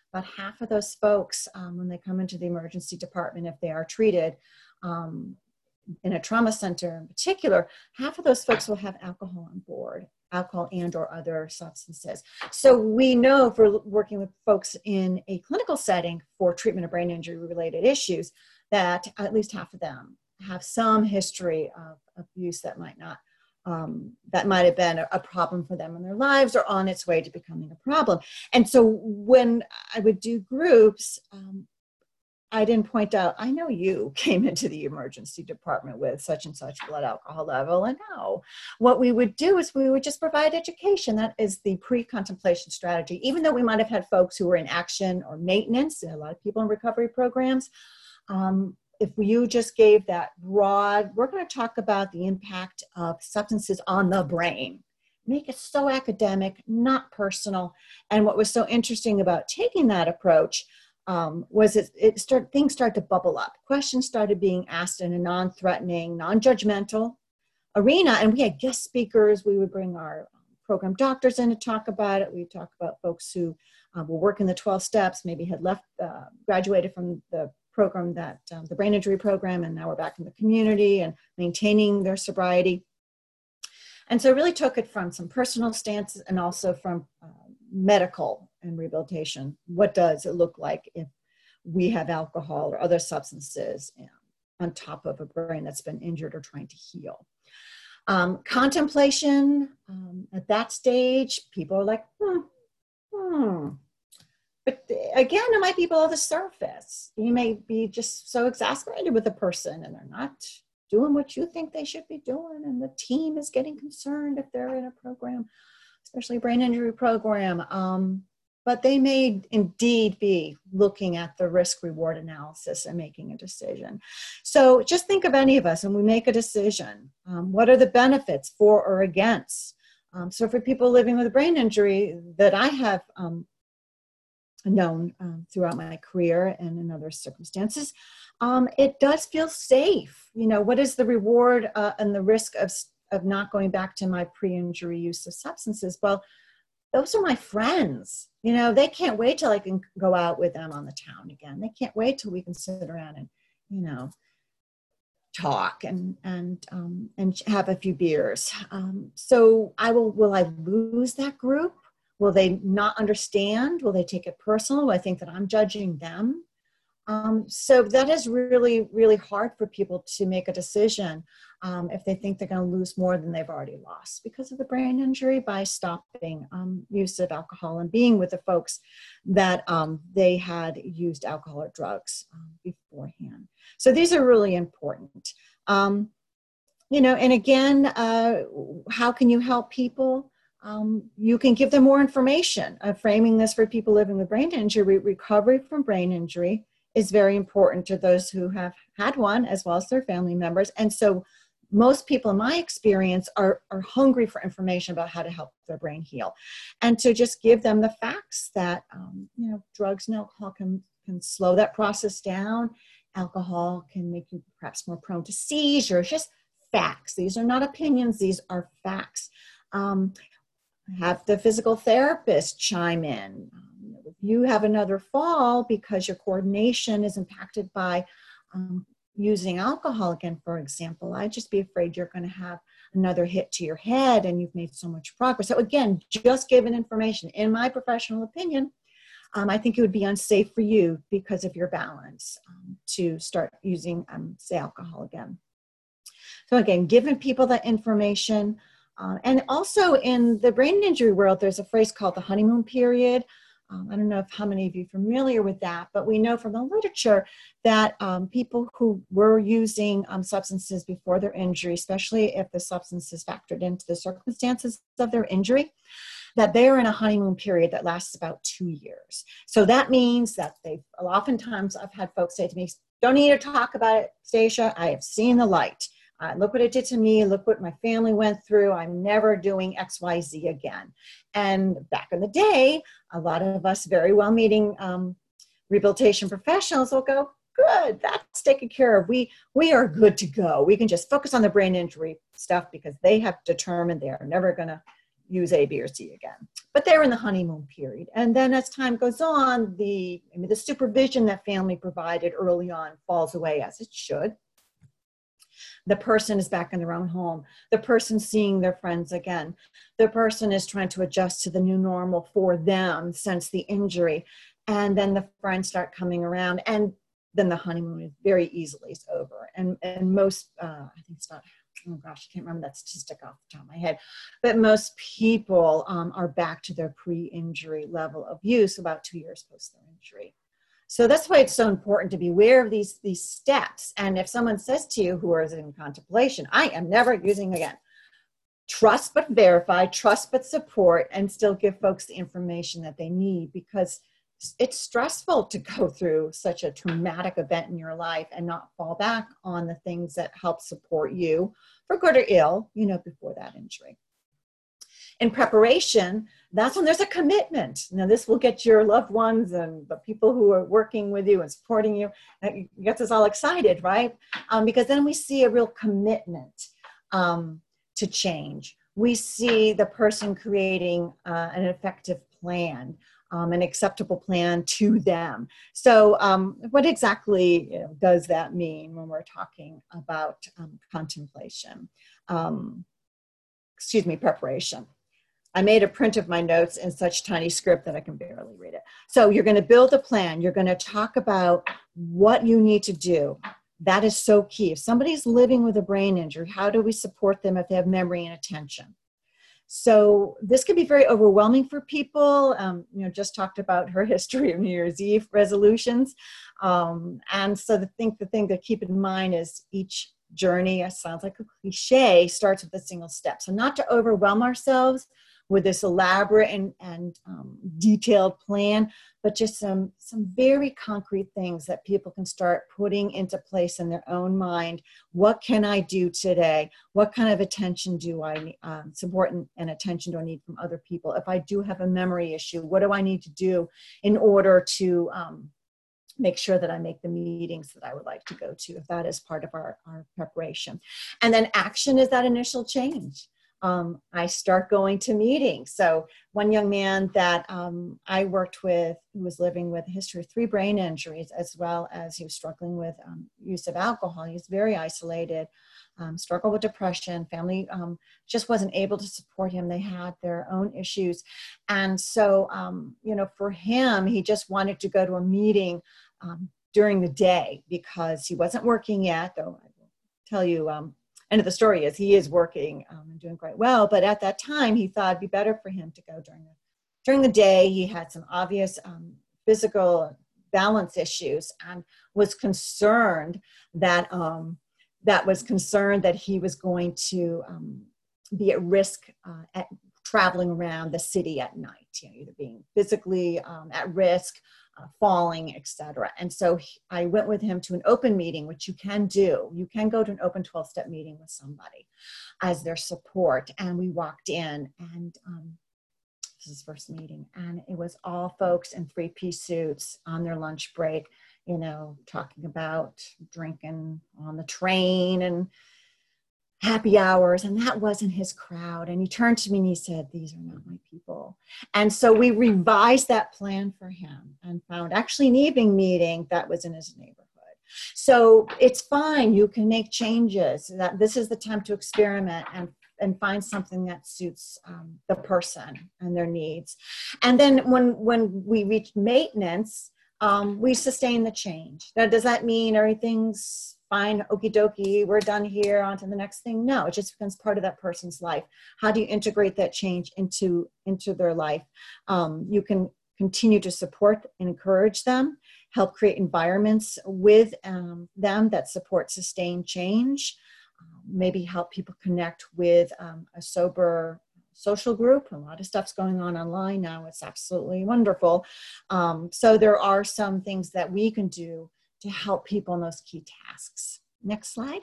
about half of those folks, um, when they come into the emergency department, if they are treated um, in a trauma center in particular, half of those folks will have alcohol on board, alcohol and or other substances. So we know if we're working with folks in a clinical setting for treatment of brain injury related issues, that at least half of them have some history of abuse that might not, um, that might have been a, a problem for them in their lives or on its way to becoming a problem. And so when I would do groups, um, I didn't point out, I know you came into the emergency department with such and such blood alcohol level. And no, what we would do is we would just provide education. That is the pre-contemplation strategy. Even though we might have had folks who were in action or maintenance, a lot of people in recovery programs, um, if you just gave that broad, we're going to talk about the impact of substances on the brain. Make it so academic, not personal. And what was so interesting about taking that approach Um, was it, it start, things start to bubble up. Questions started being asked in a non-threatening, non-judgmental arena. And we had guest speakers. We would bring our program doctors in to talk about it. We'd talk about folks who uh, were working the twelve steps, maybe had left, uh, graduated from the program that, um, the brain injury program, and now we're back in the community and maintaining their sobriety. And so I really took it from some personal stances and also from uh, medical and rehabilitation. What does it look like if we have alcohol or other substances on top of a brain that's been injured or trying to heal? Um, contemplation, um, at that stage, people are like, hmm, hmm. But again, it might be below the surface. You may be just so exasperated with a person and they're not doing what you think they should be doing, and the team is getting concerned if they're in a program, especially a brain injury program. Um, but they may indeed be looking at the risk-reward analysis and making a decision. So just think of any of us and we make a decision. Um, what are the benefits for or against? Um, so for people living with a brain injury that I have um, known um, throughout my career and in other circumstances, um, it does feel safe. You know, what is the reward uh, and the risk of, of not going back to my pre-injury use of substances? Well, those are my friends. You know, they can't wait till I can go out with them on the town again. They can't wait till we can sit around and, you know, talk and and um, and have a few beers. Um, so I will. Will I lose that group? Will they not understand? Will they take it personal? Will I think that I'm judging them? Um, so that is really, really hard for people to make a decision um, if they think they're going to lose more than they've already lost because of the brain injury by stopping um, use of alcohol and being with the folks that um, they had used alcohol or drugs um, beforehand. So these are really important. Um, you know, and again, uh, how can you help people? Um, you can give them more information. Uh, framing this for people living with brain injury, recovery from brain injury is very important to those who have had one as well as their family members. And so most people in my experience are, are hungry for information about how to help their brain heal. And to just give them the facts that, um, you know, drugs and alcohol can, can slow that process down. Alcohol can make you perhaps more prone to seizures, just facts. These are not opinions, these are facts. Um, have the physical therapist chime in. Um, if you have another fall because your coordination is impacted by um, using alcohol again, for example, I'd just be afraid you're going to have another hit to your head and you've made so much progress. So again, just given information, in my professional opinion, um, I think it would be unsafe for you because of your balance um, to start using, um, say, alcohol again. So again, giving people that information. Uh, and also in the brain injury world, there's a phrase called the honeymoon period. Um, I don't know if how many of you are familiar with that, but we know from the literature that um, people who were using um, substances before their injury, especially if the substances factored into the circumstances of their injury, that they're in a honeymoon period that lasts about two years. So that means that they, oftentimes I've had folks say to me, don't need to talk about it, Stacia, I have seen the light. Uh, look what it did to me. Look what my family went through. I'm never doing X Y Z again. And back in the day, a lot of us very well-meaning um, rehabilitation professionals will go, good, that's taken care of. We, we are good to go. We can just focus on the brain injury stuff because they have determined they are never going to use A, B, or C again. But they're in the honeymoon period. And then as time goes on, the, I mean, the supervision that family provided early on falls away, as it should. The person is back in their own home. The person seeing their friends again. The person is trying to adjust to the new normal for them since the injury. And then the friends start coming around, and then the honeymoon is very easily is over. And, and most, uh, I think it's not, oh gosh, I can't remember that statistic off the top of my head, but most people um, are back to their pre-injury level of use about two years post their injury. So that's why it's so important to be aware of these, these steps. And if someone says to you who is in contemplation, I am never using again, trust but verify, trust but support, and still give folks the information that they need, because it's stressful to go through such a traumatic event in your life and not fall back on the things that help support you for good or ill, you know, before that injury. In preparation, that's when there's a commitment. Now, this will get your loved ones and the people who are working with you and supporting you, it gets us all excited, right? Um, because then we see a real commitment um, to change. We see the person creating uh, an effective plan, um, an acceptable plan to them. So um, what exactly, you know, does that mean when we're talking about um, contemplation? Um, excuse me, preparation. I made a print of my notes in such tiny script that I can barely read it. So you're going to build a plan. You're going to talk about what you need to do. That is so key. If somebody's living with a brain injury, how do we support them if they have memory and attention? So this can be very overwhelming for people. Um, you know, just talked about her history of New Year's Eve resolutions. Um, and so the thing, the thing to keep in mind is each journey, it sounds like a cliche, starts with a single step. So not to overwhelm ourselves with this elaborate and, and um, detailed plan, but just some, some very concrete things that people can start putting into place in their own mind. What can I do today? What kind of attention do I need, um, support and, and attention do I need from other people? If I do have a memory issue, what do I need to do in order to um, make sure that I make the meetings that I would like to go to, if that is part of our, our preparation. And then action is that initial change. Um, I start going to meetings. So one young man that um, I worked with, who was living with a history of three brain injuries, as well as he was struggling with um, use of alcohol. He was very isolated, um, struggled with depression. Family um, just wasn't able to support him. They had their own issues. And so, um, you know, for him, he just wanted to go to a meeting um, during the day because he wasn't working yet, though I will tell you, um, end of the story is he is working um, and doing quite well. But at that time, he thought it'd be better for him to go during the, during the day. He had some obvious um, physical balance issues and was concerned that, um, that was concerned that he was going to um, be at risk uh, at traveling around the city at night, you know, either being physically um, at risk, Uh, falling, et cetera. And so he, I went with him to an open meeting, which you can do. You can go to an open twelve-step meeting with somebody as their support. And we walked in, and um, this is his first meeting, and it was all folks in three-piece suits on their lunch break, you know, talking about drinking on the train and happy hours, and that wasn't his crowd. And he turned to me and he said, these are not my people. And so we revised that plan for him and found actually an evening meeting that was in his neighborhood. So it's fine, you can make changes. That this is the time to experiment and and find something that suits um, the person and their needs. And then when when we reach maintenance, um, we sustain the change. Now, does that mean everything's fine, okie dokie, we're done here, on to the next thing? No, it just becomes part of that person's life. How do you integrate that change into, into their life? Um, you can continue to support and encourage them, help create environments with um, them that support sustained change, um, maybe help people connect with um, a sober social group. A lot of stuff's going on online now. It's absolutely wonderful. Um, so there are some things that we can do to help people in those key tasks. Next slide.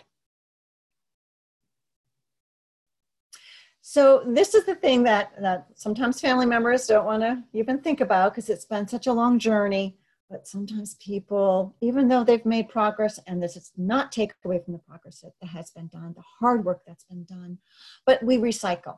So this is the thing that, that sometimes family members don't want to even think about because it's been such a long journey, but sometimes people, even though they've made progress, and this is not take away from the progress that has been done, the hard work that's been done, but we recycle.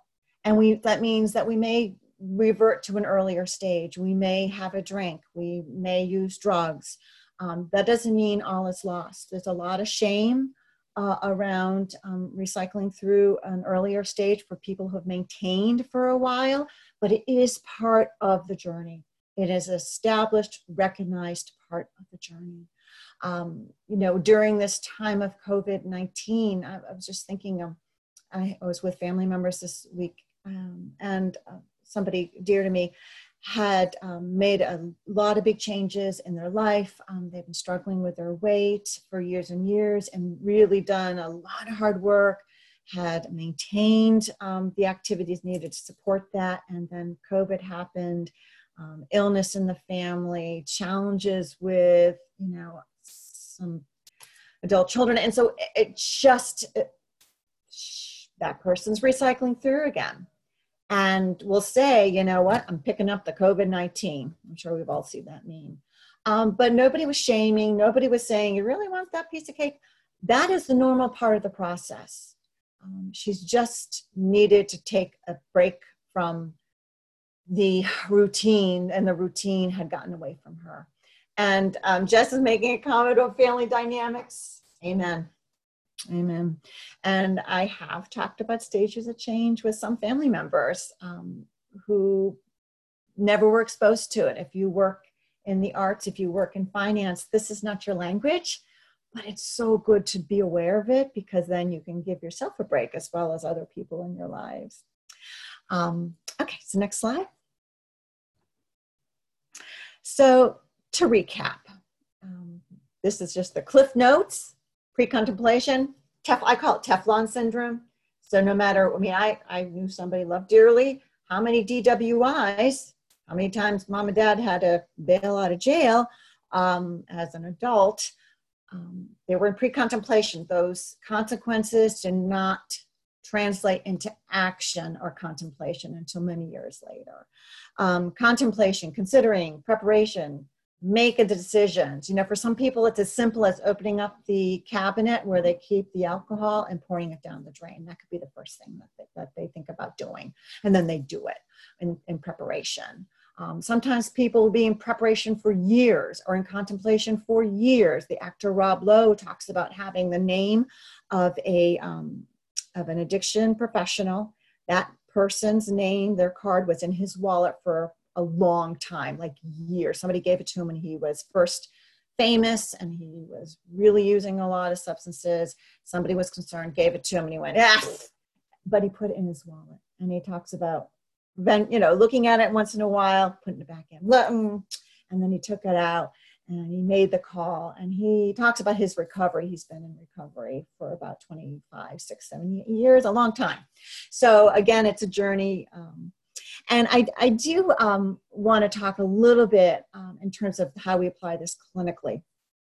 And we that means that we may revert to an earlier stage. We may have a drink. We may use drugs. Um, that doesn't mean all is lost. There's a lot of shame uh, around um, recycling through an earlier stage for people who have maintained for a while, but it is part of the journey. It is an established, recognized part of the journey. Um, you know, during this time of COVID nineteen, I, I was just thinking, um, I, I was with family members this week, um, and uh, somebody dear to me had um, made a lot of big changes in their life. Um, they've been struggling with their weight for years and years and really done a lot of hard work, had maintained um, the activities needed to support that. And then COVID happened, um, illness in the family, challenges with, you know, some adult children. And so it just, it, that person's recycling through again. And we'll say, you know what, I'm picking up the COVID nineteen. I'm sure we've all seen that meme. Um, but nobody was shaming. Nobody was saying, you really want that piece of cake? That is the normal part of the process. Um, she's just needed to take a break from the routine, and the routine had gotten away from her. And um, Jess is making a comment on family dynamics. Amen. Amen. And I have talked about stages of change with some family members um, who never were exposed to it. If you work in the arts, if you work in finance, this is not your language, but it's so good to be aware of it, because then you can give yourself a break as well as other people in your lives. Um, okay, so next slide. So to recap, um, this is just the Cliff Notes. Pre-contemplation, tef- I call it Teflon syndrome. So no matter, I mean, I, I knew somebody loved dearly. How many D W Is, how many times mom and dad had to bail out of jail um, as an adult, um, they were in pre-contemplation. Those consequences did not translate into action or contemplation until many years later. Um, contemplation, considering, preparation, make a decisions. You know, for some people, it's as simple as opening up the cabinet where they keep the alcohol and pouring it down the drain. That could be the first thing that they, that they think about doing. And then they do it in, in preparation. Um, sometimes people will be in preparation for years or in contemplation for years. The actor Rob Lowe talks about having the name of a um, of an addiction professional. That person's name, their card, was in his wallet for a long time, like years. Somebody gave it to him when he was first famous and he was really using a lot of substances. Somebody was concerned, gave it to him, and he went, ah, but he put it in his wallet. And he talks about, then, you know, looking at it once in a while, putting it back in, and then he took it out and he made the call. And he talks about his recovery. He's been in recovery for about twenty-five, six, seven years, a long time. So again, it's a journey. Um, And I, I do um, want to talk a little bit um, in terms of how we apply this clinically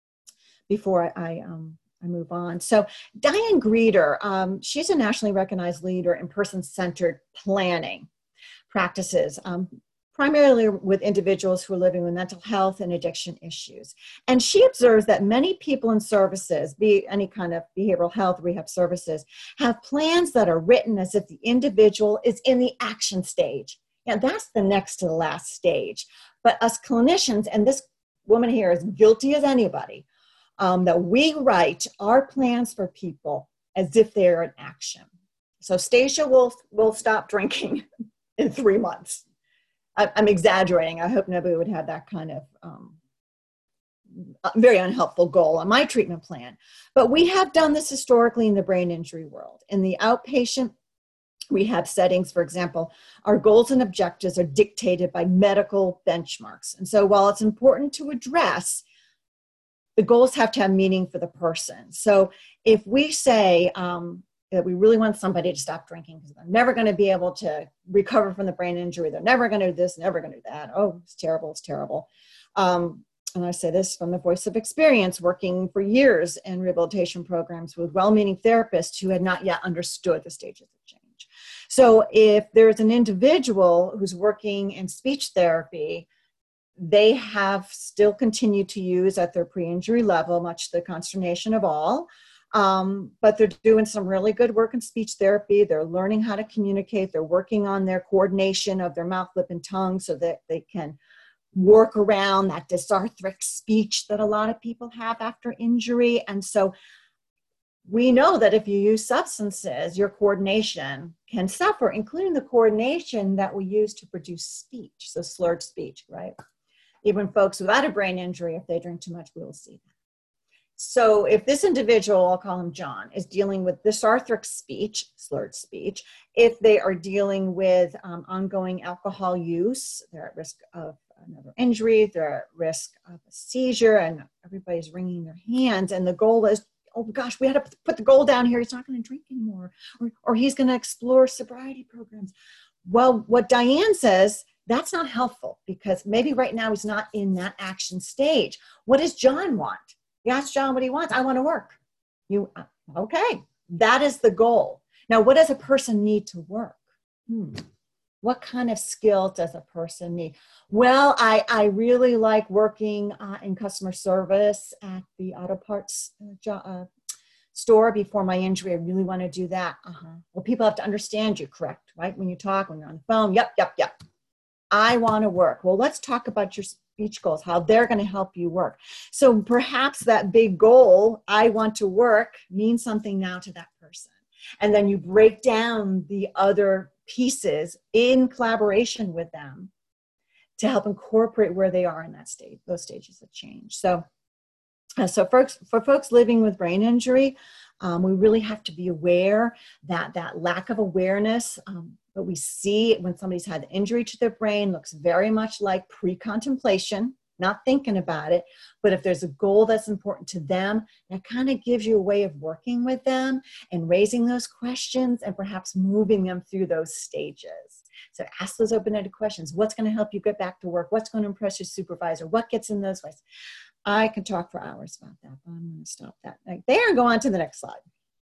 before I, um, I move on. So Diane Greeter, um, she's a nationally recognized leader in person-centered planning practices, um, primarily with individuals who are living with mental health and addiction issues. And she observes that many people in services, be it any kind of behavioral health rehab services, have plans that are written as if the individual is in the action stage. And that's the next to the last stage. But us clinicians, and this woman here is guilty as anybody, um, that we write our plans for people as if they're in action. So Stacia will, will stop drinking in three months. I, I'm exaggerating. I hope nobody would have that kind of um, very unhelpful goal on my treatment plan. But we have done this historically in the brain injury world. In the outpatient rehab settings, for example, our goals and objectives are dictated by medical benchmarks. And so while it's important to address, the goals have to have meaning for the person. So if we say um, that we really want somebody to stop drinking because they're never going to be able to recover from the brain injury, they're never going to do this, never going to do that. Oh, it's terrible, it's terrible. Um, and I say this from the voice of experience, working for years in rehabilitation programs with well-meaning therapists who had not yet understood the stages of change. So if there's an individual who's working in speech therapy, they have still continued to use at their pre-injury level, much to the consternation of all, Um, but they're doing some really good work in speech therapy. They're learning how to communicate. They're working on their coordination of their mouth, lip, and tongue so that they can work around that dysarthric speech that a lot of people have after injury. And so we know that if you use substances, your coordination can suffer, including the coordination that we use to produce speech, so slurred speech, right? Even folks without a brain injury, if they drink too much, we will see that. So if this individual, I'll call him John, is dealing with dysarthric speech, slurred speech, if they are dealing with um, ongoing alcohol use, they're at risk of another injury, they're at risk of a seizure, and everybody's wringing their hands, and the goal is, oh gosh, we had to put the goal down here, he's not going to drink anymore, or, or he's going to explore sobriety programs. Well, what Diane says, that's not helpful, because maybe right now he's not in that action stage. What does John want? You ask John what he wants. I want to work. You, okay, that is the goal. Now, what does a person need to work? Hmm. What kind of skill does a person need? Well, I, I really like working uh, in customer service at the auto parts uh, jo- uh, store before my injury. I really want to do that. Uh-huh. Well, people have to understand you, correct, right? When you talk, when you're on the phone, yep, yep, yep. I want to work. Well, let's talk about your speech goals, how they're going to help you work. So perhaps that big goal, I want to work, means something now to that person. And then you break down the other pieces in collaboration with them to help incorporate where they are in that state, those stages of change. So, uh, so folks, for folks living with brain injury, um, we really have to be aware that that lack of awareness, um, what we see when somebody's had injury to their brain, looks very much like pre-contemplation, not thinking about it, but if there's a goal that's important to them, that kind of gives you a way of working with them and raising those questions and perhaps moving them through those stages. So ask those open-ended questions. What's going to help you get back to work? What's going to impress your supervisor? What gets in those ways? I can talk for hours about that, but I'm going to stop that right there and go on to the next slide.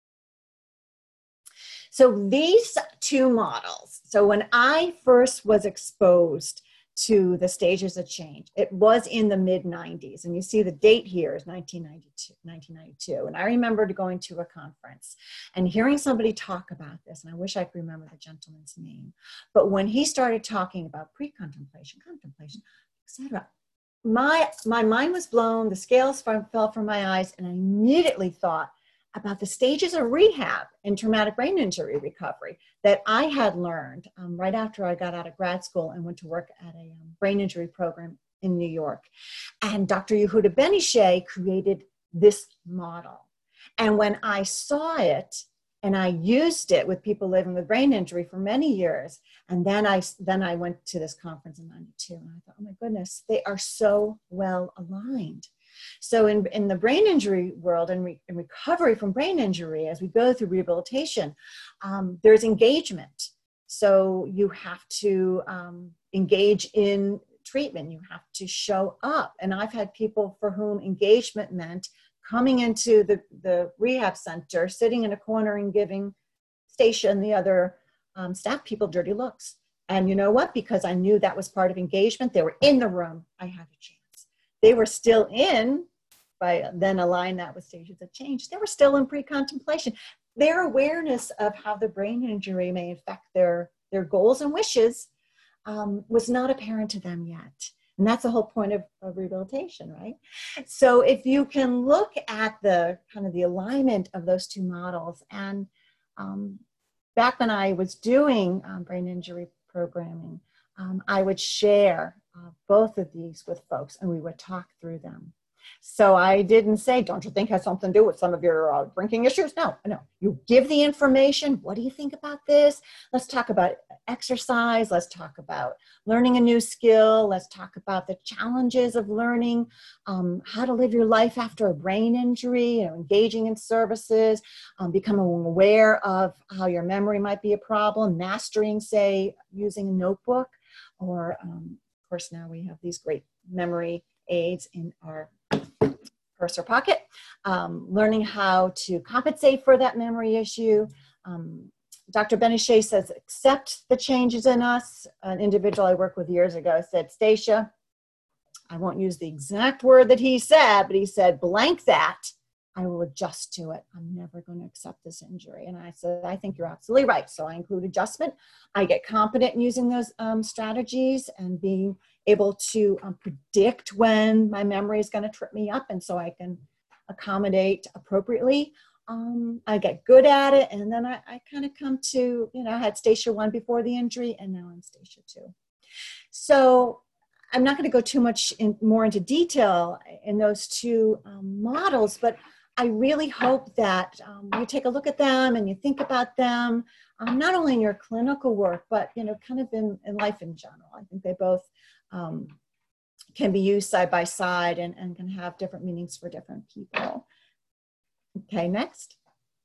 So these two models, so when I first was exposed to the stages of change, it was in the mid nineties. And you see the date here is nineteen ninety-two. And I remember going to a conference and hearing somebody talk about this, and I wish I could remember the gentleman's name. But when he started talking about pre-contemplation, contemplation, et cetera, my, my mind was blown, the scales fell from my eyes, and I immediately thought about the stages of rehab and traumatic brain injury recovery that I had learned um, right after I got out of grad school and went to work at a um, brain injury program in New York. And Doctor Yehuda Benishay created this model. And when I saw it and I used it with people living with brain injury for many years, and then I, then I went to this conference in ninety-two, and I thought, oh my goodness, they are so well aligned. So in, in the brain injury world and re, in recovery from brain injury, as we go through rehabilitation, um, there's engagement. So you have to um, engage in treatment. You have to show up. And I've had people for whom engagement meant coming into the, the rehab center, sitting in a corner and giving Stacia and the other um, staff people dirty looks. And you know what? Because I knew that was part of engagement, they were in the room, I had a chance. They were still in, by then align that with stages of change, they were still in pre-contemplation. Their awareness of how the brain injury may affect their, their goals and wishes um, was not apparent to them yet. And that's the whole point of, of rehabilitation, right? So if you can look at the kind of the alignment of those two models, and um, back when I was doing um, brain injury programming, um, I would share uh, both of these with folks and we would talk through them. So I didn't say, don't you think it has something to do with some of your uh, drinking issues? No, no. You give the information. What do you think about this? Let's talk about exercise. Let's talk about learning a new skill. Let's talk about the challenges of learning um, how to live your life after a brain injury, you know, engaging in services, um, becoming aware of how your memory might be a problem, mastering, say, using a notebook, or um, of course, now we have these great memory aids in our purse or pocket, um, learning how to compensate for that memory issue. Um, Doctor Benishay says, accept the changes in us. An individual I worked with years ago said, Stacia, I won't use the exact word that he said, but he said, blank that I will adjust to it. I'm never going to accept this injury. And I said, I think you're absolutely right. So I include adjustment. I get competent in using those um, strategies and being able to um, predict when my memory is going to trip me up. And so I can accommodate appropriately. Um, I get good at it. And then I, I kind of come to, you know, I had Statia one before the injury, and now I'm Statia two. So I'm not going to go too much in, more into detail in those two um, models, but I really hope that um, you take a look at them and you think about them, um, not only in your clinical work, but, you know, kind of in, in life in general. I think they both um, can be used side by side and, and can have different meanings for different people. Okay, next.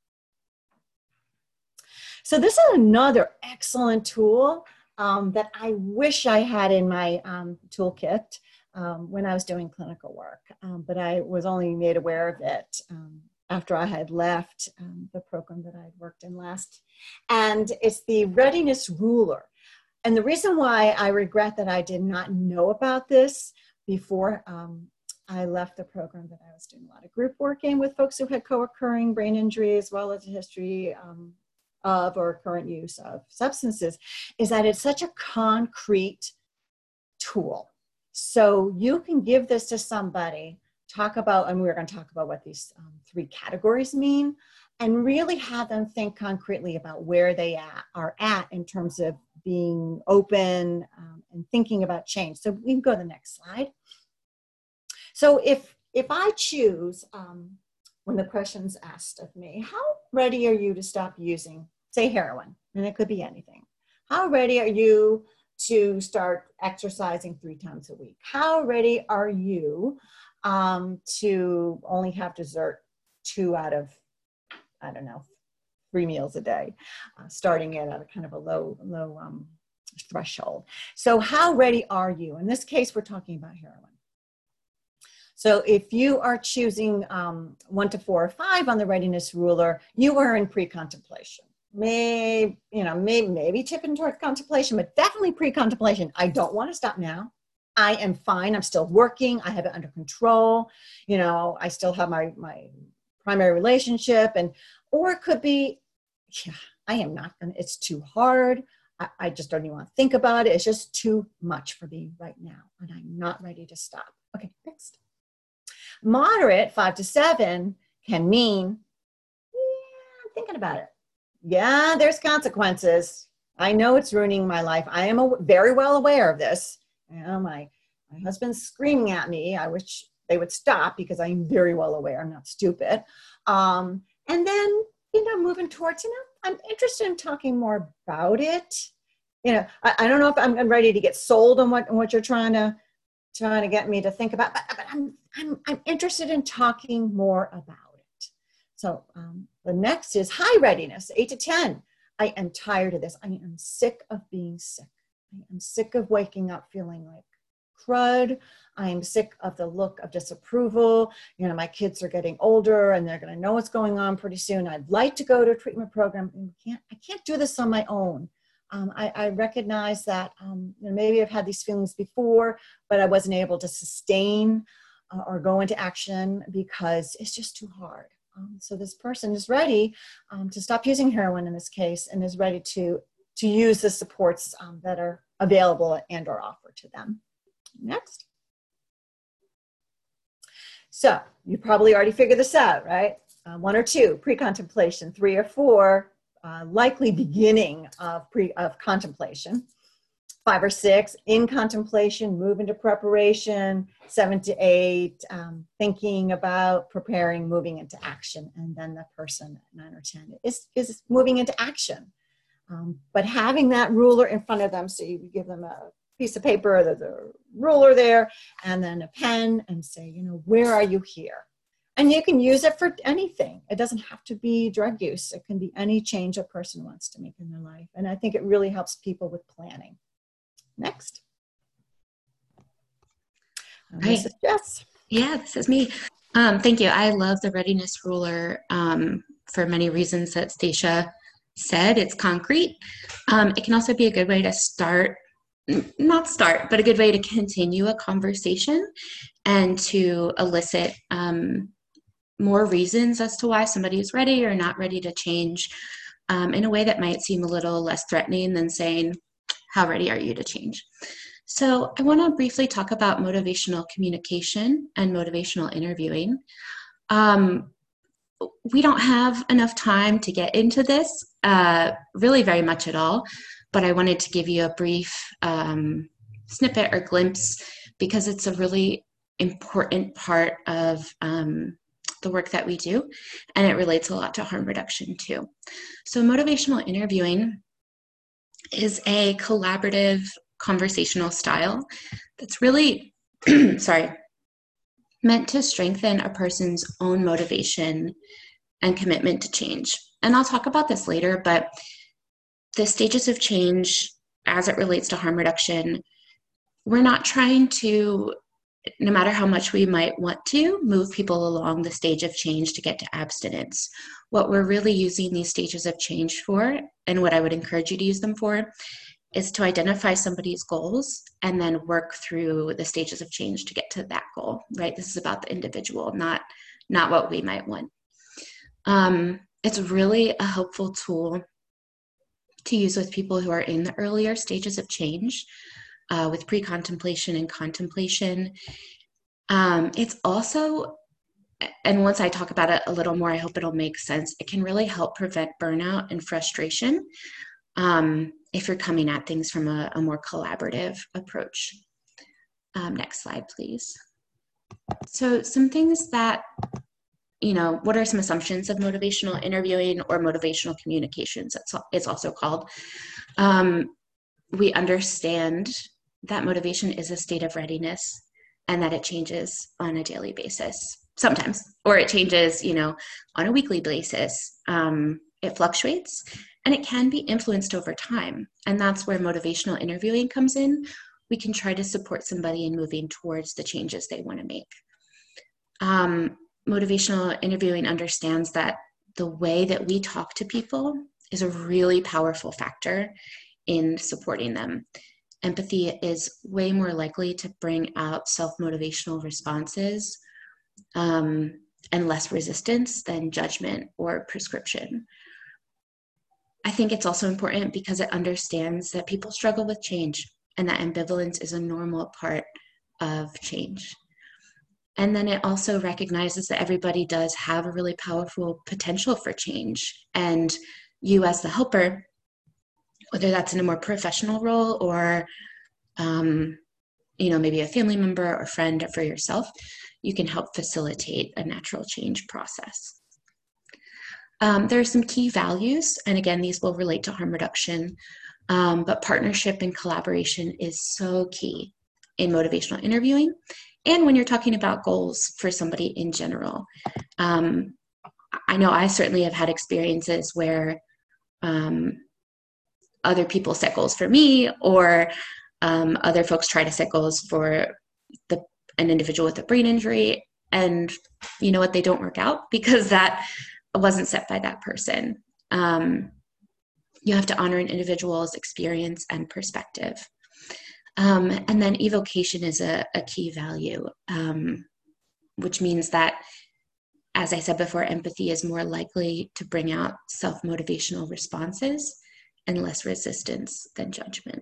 So this is another excellent tool um, that I wish I had in my um, toolkit. Um, when I was doing clinical work, um, but I was only made aware of it um, after I had left um, the program that I had worked in last. And it's the readiness ruler. And the reason why I regret that I did not know about this before um, I left the program, that I was doing a lot of group working with folks who had co-occurring brain injury as well as a history um, of or current use of substances, is that it's such a concrete tool. So you can give this to somebody, talk about, and we're going to talk about what these um, three categories mean, and really have them think concretely about where they at, are at in terms of being open um, and thinking about change. So we can go to the next slide. So if, if I choose, um, when the question's asked of me, how ready are you to stop using, say, heroin? And it could be anything. How ready are you to start exercising three times a week? How ready are you um, to only have dessert two out of, I don't know, three meals a day, uh, starting it at a kind of a low, low um, threshold. So how ready are you? In this case, we're talking about heroin. So if you are choosing um, one to four or five on the readiness ruler, you are in pre-contemplation. Maybe, you know, maybe, maybe tipping towards contemplation, but definitely pre-contemplation. I don't want to stop now. I am fine. I'm still working. I have it under control. You know, I still have my, my primary relationship, and, or it could be, yeah, I am not going to, it's too hard. I, I just don't even want to think about it. It's just too much for me right now, and I'm not ready to stop. Okay, next. Moderate, five to seven, can mean, yeah, I'm thinking about it. Yeah, there's consequences. I know it's ruining my life. I am a, very well aware of this. You know, my, my husband's screaming at me. I wish they would stop because I'm very well aware. I'm not stupid. Um, and then, you know, moving towards, you know, I'm interested in talking more about it. You know, I, I don't know if I'm, I'm ready to get sold on what, on what you're trying to, trying to get me to think about, but, but I'm, I'm, I'm interested in talking more about it. So um, the next is high readiness, eight to ten. I am tired of this. I am sick of being sick. I am sick of waking up feeling like crud. I am sick of the look of disapproval. You know, my kids are getting older and they're going to know what's going on pretty soon. I'd like to go to a treatment program. And can't, I can't do this on my own. Um, I, I recognize that um, you know, maybe I've had these feelings before, but I wasn't able to sustain uh, or go into action because it's just too hard. Um, so this person is ready um, to stop using heroin in this case, and is ready to, to use the supports um, that are available and or offered to them. Next. So you probably already figured this out, right? Uh, one or two, pre-contemplation, three or four, uh, likely beginning of, pre, of contemplation. Five or six, in contemplation, move into preparation. Seven to eight, um, thinking about preparing, moving into action. And then the person at nine or ten is, is moving into action. Um, but having that ruler in front of them, so you give them a piece of paper, there's a ruler there, and then a pen, and say, you know, where are you here? And you can use it for anything. It doesn't have to be drug use. It can be any change a person wants to make in their life. And I think it really helps people with planning. Next. Um, Right. This is Jess. Yeah, this is me. Um, thank you. I love the readiness ruler um, for many reasons that Stacia said. It's concrete. Um, it can also be a good way to start, not start, but a good way to continue a conversation and to elicit um, more reasons as to why somebody is ready or not ready to change, um, in a way that might seem a little less threatening than saying, how ready are you to change? So I want to briefly talk about motivational communication and motivational interviewing. Um, we don't have enough time to get into this, uh, really very much at all, but I wanted to give you a brief um, snippet or glimpse because it's a really important part of um, the work that we do, and it relates a lot to harm reduction too. So motivational interviewing is a collaborative conversational style that's really, sorry, meant to strengthen a person's own motivation and commitment to change. And I'll talk about this later, but the stages of change as it relates to harm reduction, we're not trying to, no matter how much we might want to, move people along the stage of change to get to abstinence. What we're really using these stages of change for, and what I would encourage you to use them for, is to identify somebody's goals and then work through the stages of change to get to that goal, right? This is about the individual, not, not what we might want. Um, it's really a helpful tool to use with people who are in the earlier stages of change, uh, with pre-contemplation and contemplation. Um, it's also, and once I talk about it a little more, I hope it'll make sense, it can really help prevent burnout and frustration um, if you're coming at things from a, a more collaborative approach. Um, next slide, please. So some things that, you know, what are some assumptions of motivational interviewing or motivational communications, it's also called. Um, we understand that motivation is a state of readiness and that it changes on a daily basis, sometimes, or it changes, you know, on a weekly basis. Um, it fluctuates and it can be influenced over time. And that's where motivational interviewing comes in. We can try to support somebody in moving towards the changes they want to make. Um, motivational interviewing understands that the way that we talk to people is a really powerful factor in supporting them. Empathy is way more likely to bring out self-motivational responses um, and less resistance than judgment or prescription. I think it's also important because it understands that people struggle with change and that ambivalence is a normal part of change. And then it also recognizes that everybody does have a really powerful potential for change. And you as the helper, whether that's in a more professional role or, um, you know, maybe a family member or friend or for yourself, you can help facilitate a natural change process. Um, there are some key values, and again, these will relate to harm reduction, um, but partnership and collaboration is so key in motivational interviewing. And when you're talking about goals for somebody in general. um, I know I certainly have had experiences where um, other people set goals for me, or um, other folks try to set goals for the, an individual with a brain injury, and you know what, they don't work out because that wasn't set by that person. Um, you have to honor an individual's experience and perspective. Um, and then evocation is a, a key value, um, which means that, as I said before, empathy is more likely to bring out self-motivational responses and less resistance than judgment.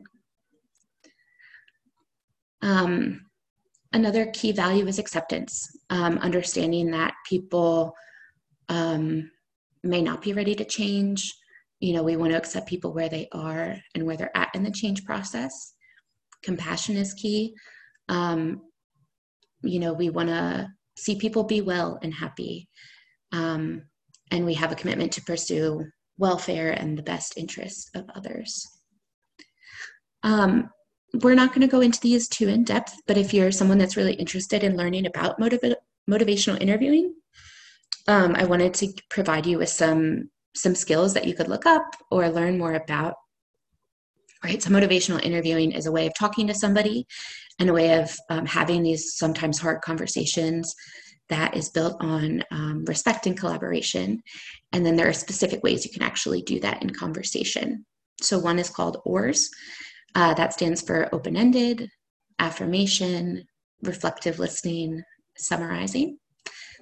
Um, another key value is acceptance, um, understanding that people um, may not be ready to change. You know, we want to accept people where they are and where they're at in the change process. Compassion is key. Um, you know, we want to see people be well and happy. Um, and we have a commitment to pursue welfare and the best interests of others. Um, we're not going to go into these too in depth, but if you're someone that's really interested in learning about motiv- motivational interviewing, um, I wanted to provide you with some, some skills that you could look up or learn more about. Right, so motivational interviewing is a way of talking to somebody and a way of um, having these sometimes hard conversations that is built on um, respect and collaboration. And then there are specific ways you can actually do that in conversation. So one is called O A R S. Uh, that stands for open-ended, affirmation, reflective listening, summarizing.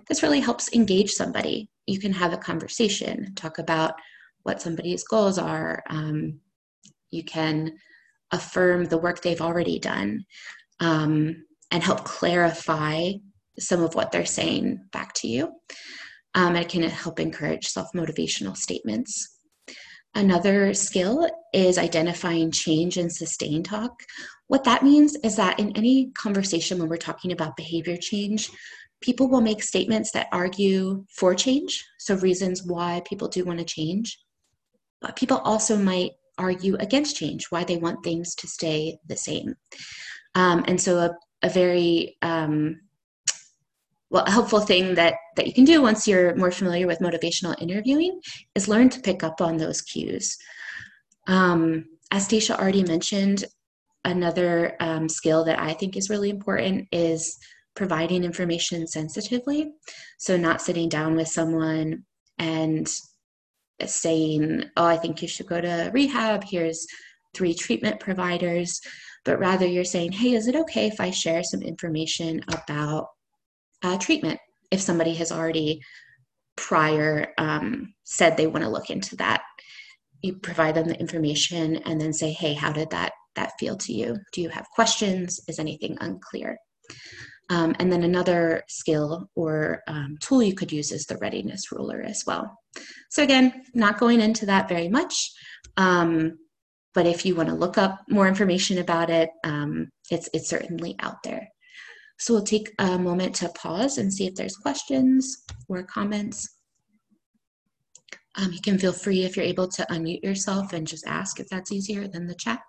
this really helps engage somebody. You can have a conversation, talk about what somebody's goals are. Um, you can affirm the work they've already done, um, and help clarify some of what they're saying back to you. Um, it can help encourage self-motivational statements. Another skill is identifying change and sustained talk. What that means is that in any conversation when we're talking about behavior change, people will make statements that argue for change, so reasons why people do want to change. But people also might argue against change, why they want things to stay the same. Um, and so a, a very um, well, a helpful thing that, that you can do once you're more familiar with motivational interviewing is learn to pick up on those cues. Um, as Stacia already mentioned, another um, skill that I think is really important is providing information sensitively. So not sitting down with someone and saying, oh, I think you should go to rehab, here's three treatment providers, but rather you're saying, hey, is it okay if I share some information about uh, treatment? If somebody has already prior um, said they want to look into that, you provide them the information and then say, hey, how did that, that feel to you? Do you have questions? Is anything unclear? Um, and then another skill or um, tool you could use is the readiness ruler as well. So again, not going into that very much, um, but if you want to look up more information about it, um, it's, it's certainly out there. So we'll take a moment to pause and see if there's questions or comments. Um, you can feel free if you're able to unmute yourself and just ask if that's easier than the chat.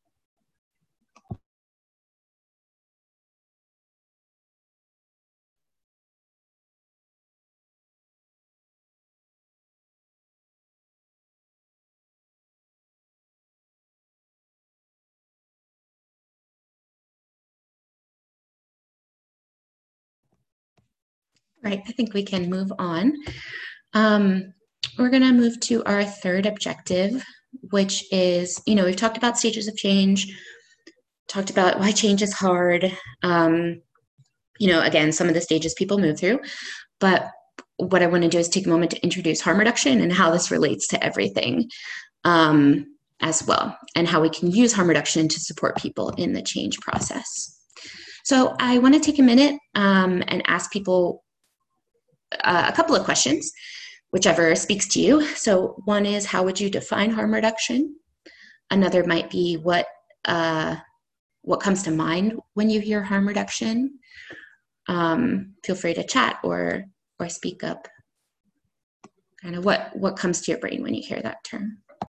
Right, I think we can move on. Um, we're going to move to our third objective, which is, you know, we've talked about stages of change, talked about why change is hard. Um, you know, again, some of the stages people move through, but what I want to do is take a moment to introduce harm reduction and how this relates to everything um, as well, and how we can use harm reduction to support people in the change process. So I want to take a minute um, and ask people uh, a couple of questions, whichever speaks to you. So one is, how would you define harm reduction? Another might be, what uh, what comes to mind when you hear harm reduction? Um, feel free to chat or or speak up. Kind of what what comes to your brain when you hear that term?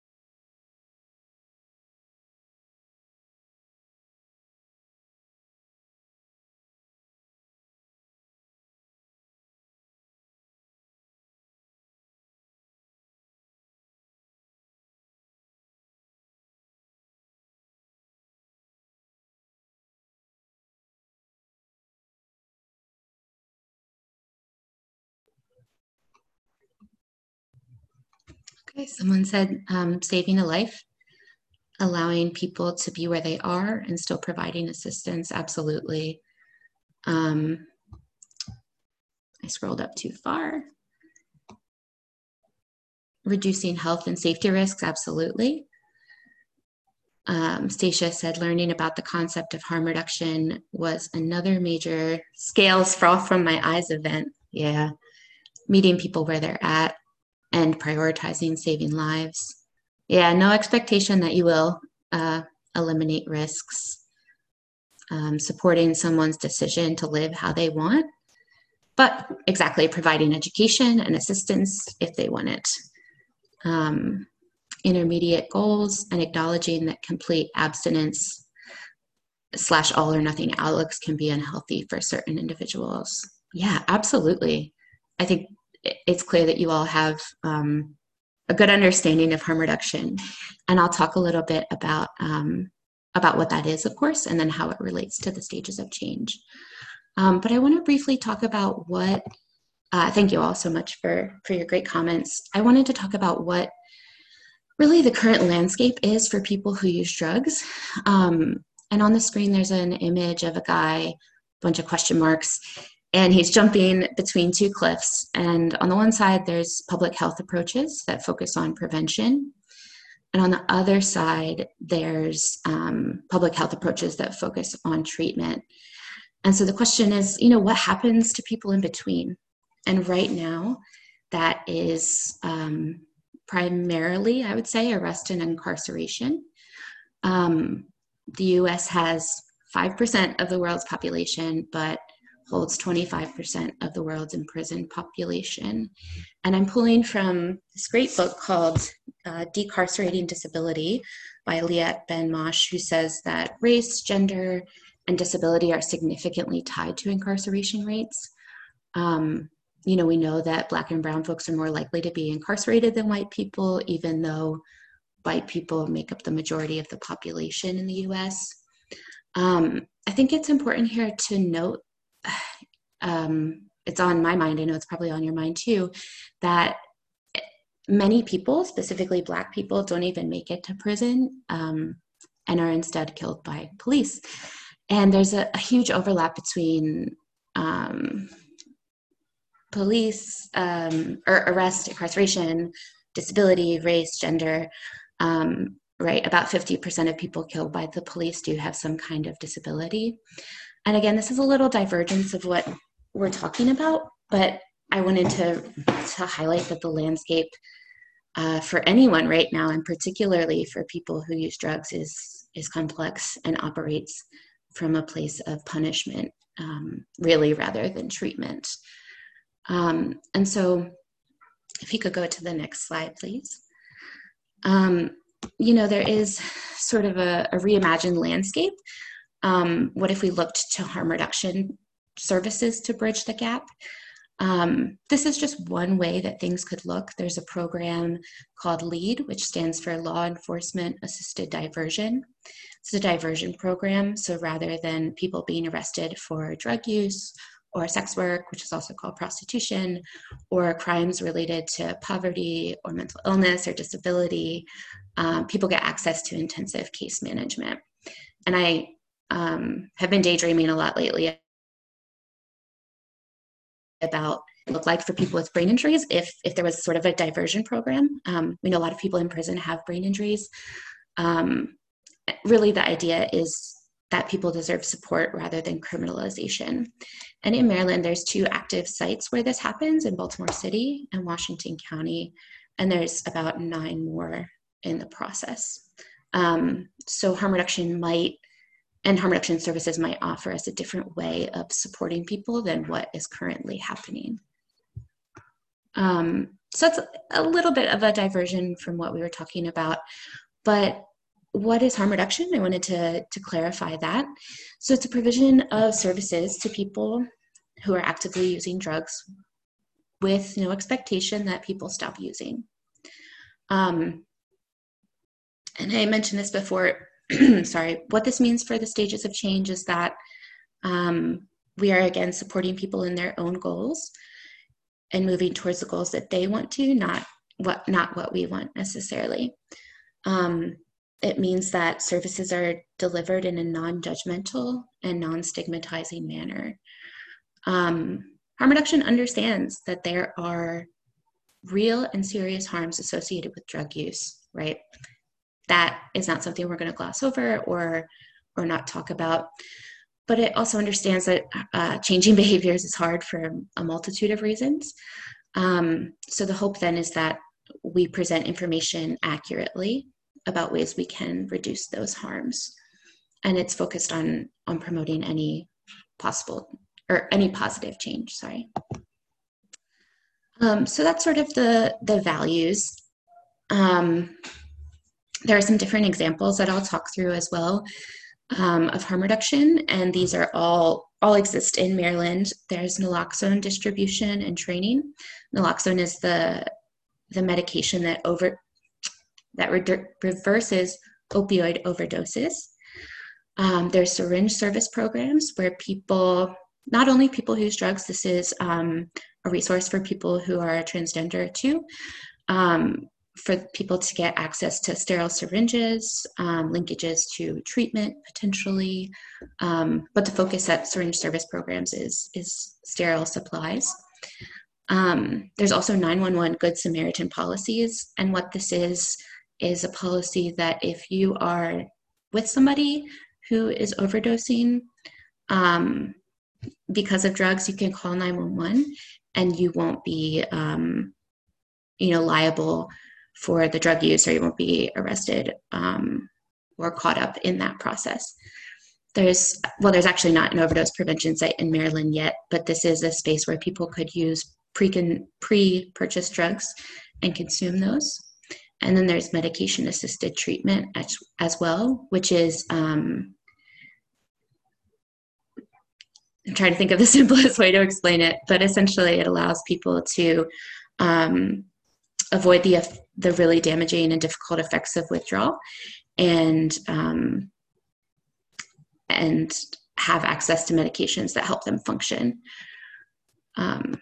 Okay, someone said um, saving a life, allowing people to be where they are and still providing assistance. Absolutely. Um, I scrolled up too far. Reducing health and safety risks. Absolutely. Um, Stacia said learning about the concept of harm reduction was another major scales fall from my eyes event. Yeah. Meeting people where they're at and prioritizing saving lives. Yeah, no expectation that you will uh, eliminate risks. Um, supporting someone's decision to live how they want, but exactly providing education and assistance if they want it. Um, intermediate goals and acknowledging that complete abstinence slash all or nothing outlooks can be unhealthy for certain individuals. Yeah, absolutely. I think it's clear that you all have um, a good understanding of harm reduction, and I'll talk a little bit about um, about what that is, of course, and then how it relates to the stages of change. Um, but I want to briefly talk about what, uh, thank you all so much for, for your great comments. I wanted to talk about what really the current landscape is for people who use drugs. Um, and on the screen, there's an image of a guy, a bunch of question marks, and he's jumping between two cliffs. And on the one side, there's public health approaches that focus on prevention. And on the other side, there's um, public health approaches that focus on treatment. And so the question is, you know, what happens to people in between? And right now, that is um, primarily, I would say, arrest and incarceration. Um, the U S has five percent of the world's population, but holds twenty-five percent of the world's imprisoned population. And I'm pulling from this great book called uh, Decarcerating Disability by Liat Ben-Moshe, who says that race, gender, and disability are significantly tied to incarceration rates. Um, you know, we know that Black and brown folks are more likely to be incarcerated than white people, even though white people make up the majority of the population in the U S. Um, I think it's important here to note, um, it's on my mind, I know it's probably on your mind too, that many people, specifically Black people, don't even make it to prison um, and are instead killed by police. And there's a, a huge overlap between um, police um, or arrest, incarceration, disability, race, gender. Um, right, about fifty percent of people killed by the police do have some kind of disability. And again, this is a little divergence of what we're talking about, but I wanted to, to highlight that the landscape uh, for anyone right now, and particularly for people who use drugs, is, is complex and operates from a place of punishment, um, really, rather than treatment. Um, and so if you could go to the next slide, please. Um, you know, there is sort of a, a reimagined landscape. Um, what if we looked to harm reduction services to bridge the gap? Um, this is just one way that things could look. There's a program called LEAD, which stands for Law Enforcement Assisted Diversion. It's a diversion program. So rather than people being arrested for drug use or sex work, which is also called prostitution, or crimes related to poverty or mental illness or disability, um, people get access to intensive case management. And I um, have been daydreaming a lot lately about what it looked like for people with brain injuries if, if there was sort of a diversion program. Um, we know a lot of people in prison have brain injuries. Um, really, the idea is that people deserve support rather than criminalization. And in Maryland, there's two active sites where this happens, in Baltimore City and Washington County, and there's about nine more in the process. Um, so harm reduction might, and harm reduction services might offer us a different way of supporting people than what is currently happening. Um, so it's a little bit of a diversion from what we were talking about, but what is harm reduction? I wanted to, to clarify that. So it's a provision of services to people who are actively using drugs with no expectation that people stop using. Um, and I mentioned this before, sorry, what this means for the stages of change is that um, we are again supporting people in their own goals and moving towards the goals that they want to, not what, not what we want necessarily. Um, It means that services are delivered in a non-judgmental and non-stigmatizing manner. Um, harm reduction understands that there are real and serious harms associated with drug use, right? That is not something we're going to gloss over or, or not talk about. But it also understands that uh, changing behaviors is hard for a multitude of reasons. Um, so the hope then is that we present information accurately about ways we can reduce those harms. And it's focused on, on promoting any possible, or any positive change, sorry. Um, so that's sort of the, the values. Um, there are some different examples that I'll talk through as well um, of harm reduction, and these are all, all exist in Maryland. There's naloxone distribution and training. Naloxone is the, the medication that over, that re reverses opioid overdoses. Um, there's syringe service programs where people, not only people who use drugs, this is um, a resource for people who are transgender too, um, for people to get access to sterile syringes, um, linkages to treatment potentially, um, but the focus at syringe service programs is, is sterile supplies. Um, there's also nine one one Good Samaritan policies, and what this is, is a policy that if you are with somebody who is overdosing um, because of drugs, you can call nine one one and you won't be um, you know, liable for the drug use, or you won't be arrested um, or caught up in that process. There's, well, there's actually not an overdose prevention site in Maryland yet, but this is a space where people could use pre pre-purchased drugs and consume those. And then there's medication-assisted treatment as, as well, which is, um, I'm trying to think of the simplest way to explain it, but essentially it allows people to um, avoid the, the really damaging and difficult effects of withdrawal, and, um, and have access to medications that help them function. Um,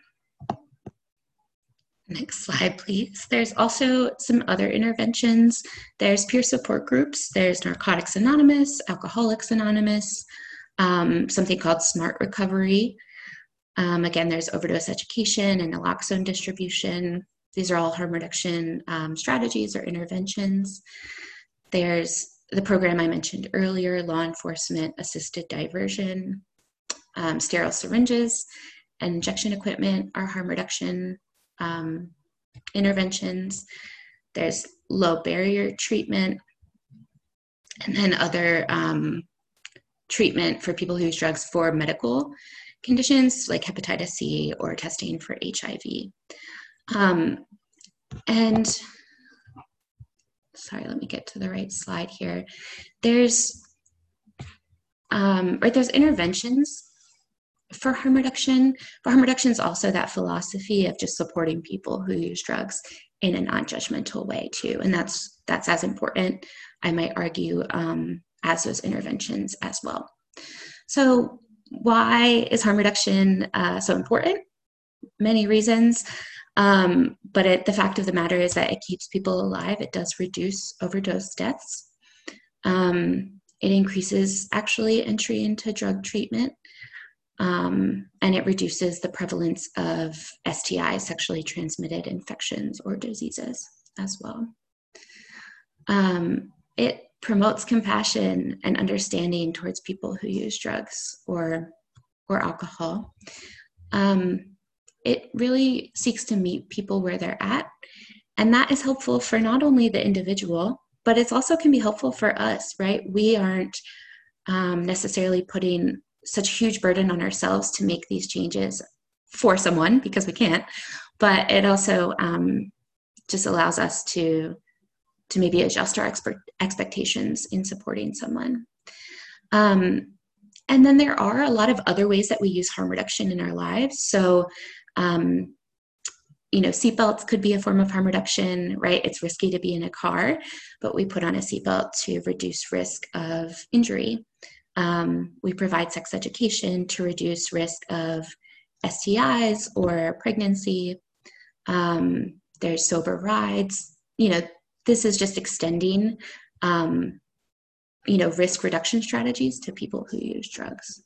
next slide, please. There's also some other interventions. There's peer support groups. There's Narcotics Anonymous, Alcoholics Anonymous, um, something called Smart Recovery. Um, again, there's overdose education and naloxone distribution. These are all harm reduction um, strategies or interventions. There's the program I mentioned earlier, law enforcement assisted diversion, um, sterile syringes, and injection equipment are harm reduction um, interventions. There's low barrier treatment, and then other um, treatment for people who use drugs for medical conditions like hepatitis C or testing for H I V. Um, and sorry, let me get to the right slide here. There's, um, right, there's interventions for harm reduction, but harm reduction is also that philosophy of just supporting people who use drugs in a non-judgmental way too. And that's, that's as important, I might argue, um, as those interventions as well. So why is harm reduction uh, so important? Many reasons. Um, but it, the fact of the matter is that it keeps people alive. It does reduce overdose deaths. Um, it increases actually entry into drug treatment. Um, and it reduces the prevalence of S T Is, sexually transmitted infections or diseases as well. Um, it promotes compassion and understanding towards people who use drugs or, or alcohol. Um, it really seeks to meet people where they're at. And that is helpful for not only the individual, but it also can be helpful for us, right? We aren't um, necessarily putting such huge burden on ourselves to make these changes for someone, because we can't, but it also um, just allows us to, to maybe adjust our expert expectations in supporting someone. Um, and then there are a lot of other ways that we use harm reduction in our lives. So Um, you know, seatbelts could be a form of harm reduction, right? It's risky to be in a car, but we put on a seatbelt to reduce risk of injury. Um, we provide sex education to reduce risk of S T Is or pregnancy. Um, there's sober rides. You know, this is just extending, um, you know, risk reduction strategies to people who use drugs.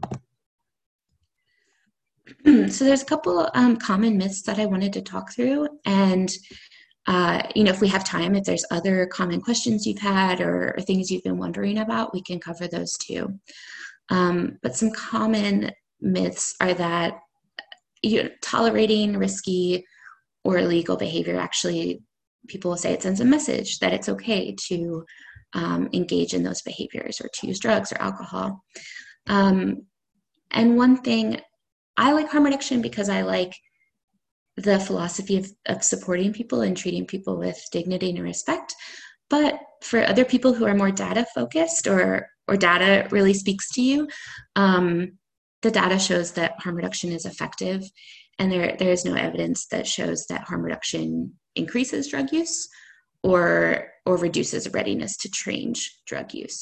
So there's a couple um, common myths that I wanted to talk through, and uh, you know, if we have time, if there's other common questions you've had or, or things you've been wondering about, we can cover those too. Um, but some common myths are that you know, tolerating risky or illegal behavior, actually, people will say it sends a message that it's okay to um, engage in those behaviors or to use drugs or alcohol. Um, and one thing, I like harm reduction because I like the philosophy of, of supporting people and treating people with dignity and respect. But for other people who are more data focused or, or data really speaks to you, um, the data shows that harm reduction is effective, and there, there is no evidence that shows that harm reduction increases drug use or, or reduces readiness to change drug use.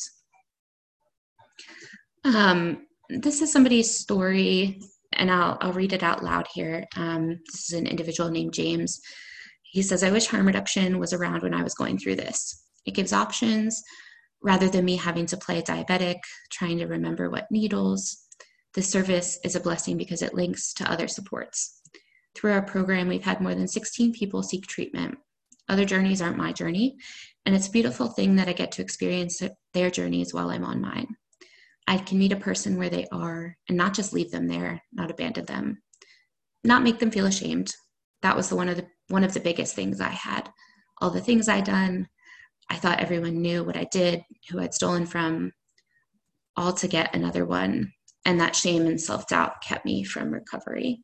Um, this is somebody's story, and I'll, I'll read it out loud here. Um, this is an individual named James. He says, I wish harm reduction was around when I was going through this. It gives options rather than me having to play diabetic, trying to remember what needles. This service is a blessing because it links to other supports. Through our program, we've had more than sixteen people seek treatment. Other journeys aren't my journey, and it's a beautiful thing that I get to experience their journeys while I'm on mine. I can meet a person where they are and not just leave them there, not abandon them, not make them feel ashamed. That was the one of the one of the biggest things I had. All the things I'd done, I thought everyone knew what I did, who I'd stolen from, all to get another one. And that shame and self-doubt kept me from recovery.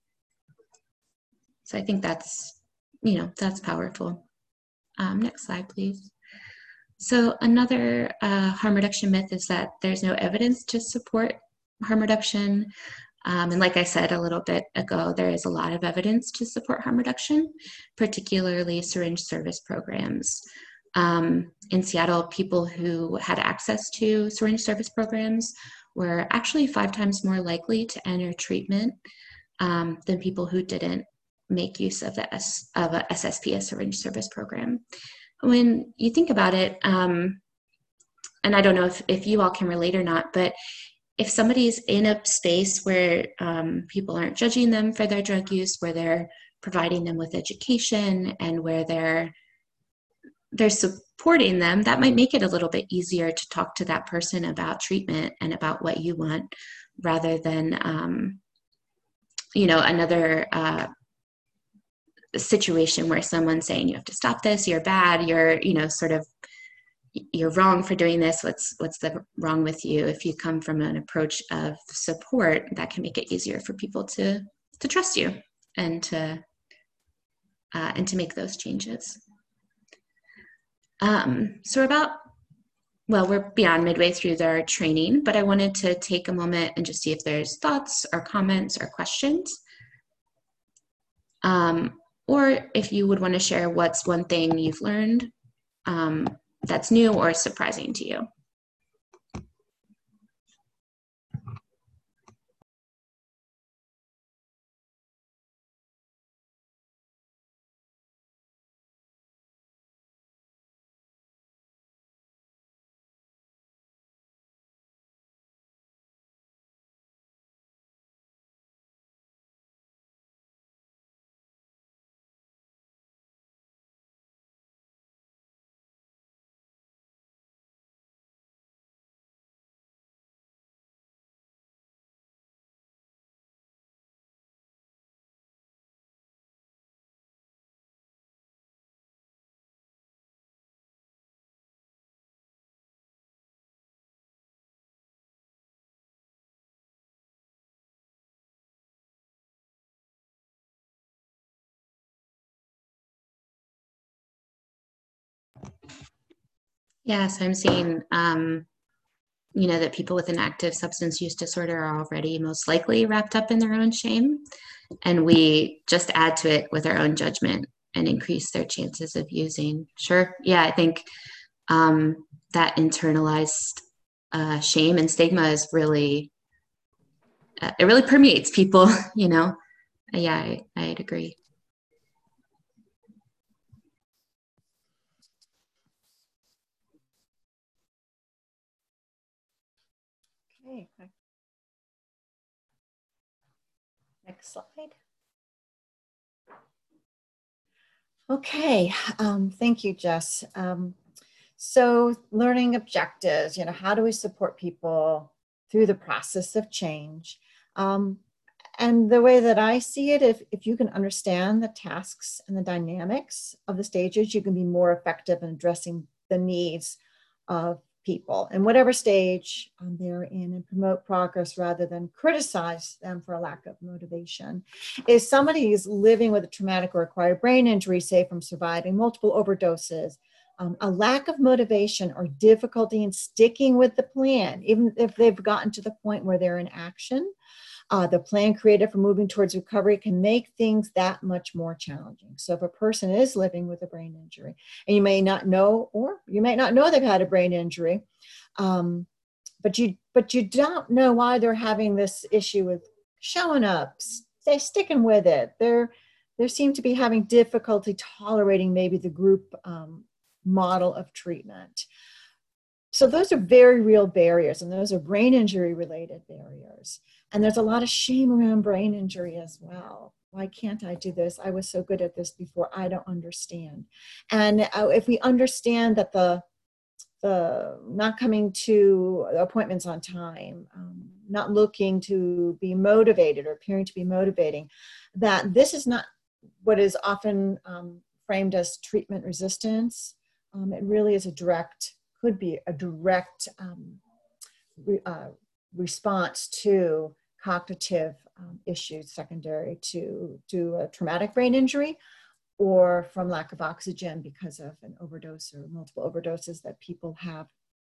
So I think that's, you know, that's powerful. Um, next slide, please. So another uh, harm reduction myth is that there's no evidence to support harm reduction. Um, and like I said a little bit ago, there is a lot of evidence to support harm reduction, particularly syringe service programs. Um, in Seattle, people who had access to syringe service programs were actually five times more likely to enter treatment um, than people who didn't make use of, the S, of a S S P, a syringe service program. When you think about it, um, and I don't know if, if you all can relate or not, but if somebody's in a space where um, people aren't judging them for their drug use, where they're providing them with education and where they're they're supporting them, that might make it a little bit easier to talk to that person about treatment and about what you want, rather than um, you know, another uh, situation where someone's saying you have to stop this, you're bad, you're, you know, sort of, you're wrong for doing this, what's what's the wrong with you. If you come from an approach of support, that can make it easier for people to to trust you and to uh, and to make those changes. Um, so we're about, well, we're beyond midway through their training, but I wanted to take a moment and just see if there's thoughts or comments or questions. Um, or if you would want to share what's one thing you've learned um, that's new or surprising to you. Yeah, so I'm seeing, um, you know, that people with an active substance use disorder are already most likely wrapped up in their own shame. And we just add to it with our own judgment and increase their chances of using. Sure. Yeah, I think um, that internalized uh, shame and stigma is really, uh, it really permeates people, you know. Yeah, I, I'd agree. Okay. Next slide. Okay, um, thank you, Jess. Um, so learning objectives, you know, how do we support people through the process of change? Um, and the way that I see it, if, if you can understand the tasks and the dynamics of the stages, you can be more effective in addressing the needs of people in whatever stage um, they're in, and promote progress rather than criticize them for a lack of motivation. If somebody is living with a traumatic or acquired brain injury, say from surviving multiple overdoses, um, a lack of motivation or difficulty in sticking with the plan, even if they've gotten to the point where they're in action, Uh, the plan created for moving towards recovery can make things that much more challenging. So if a person is living with a brain injury, and you may not know, or you may not know they've had a brain injury, um, but you but you don't know why they're having this issue with showing up, stay sticking with it. They're they seem to be having difficulty tolerating maybe the group um, model of treatment. So those are very real barriers, and those are brain injury related barriers. And there's a lot of shame around brain injury as well. Why can't I do this? I was so good at this before. I don't understand. And uh, if we understand that the the not coming to appointments on time, um, not looking to be motivated or appearing to be motivating, that this is not what is often um, framed as treatment resistance. Um, it really is a direct, could be a direct um, re, uh, response to cognitive um, issues secondary to, to a traumatic brain injury, or from lack of oxygen because of an overdose or multiple overdoses that people have,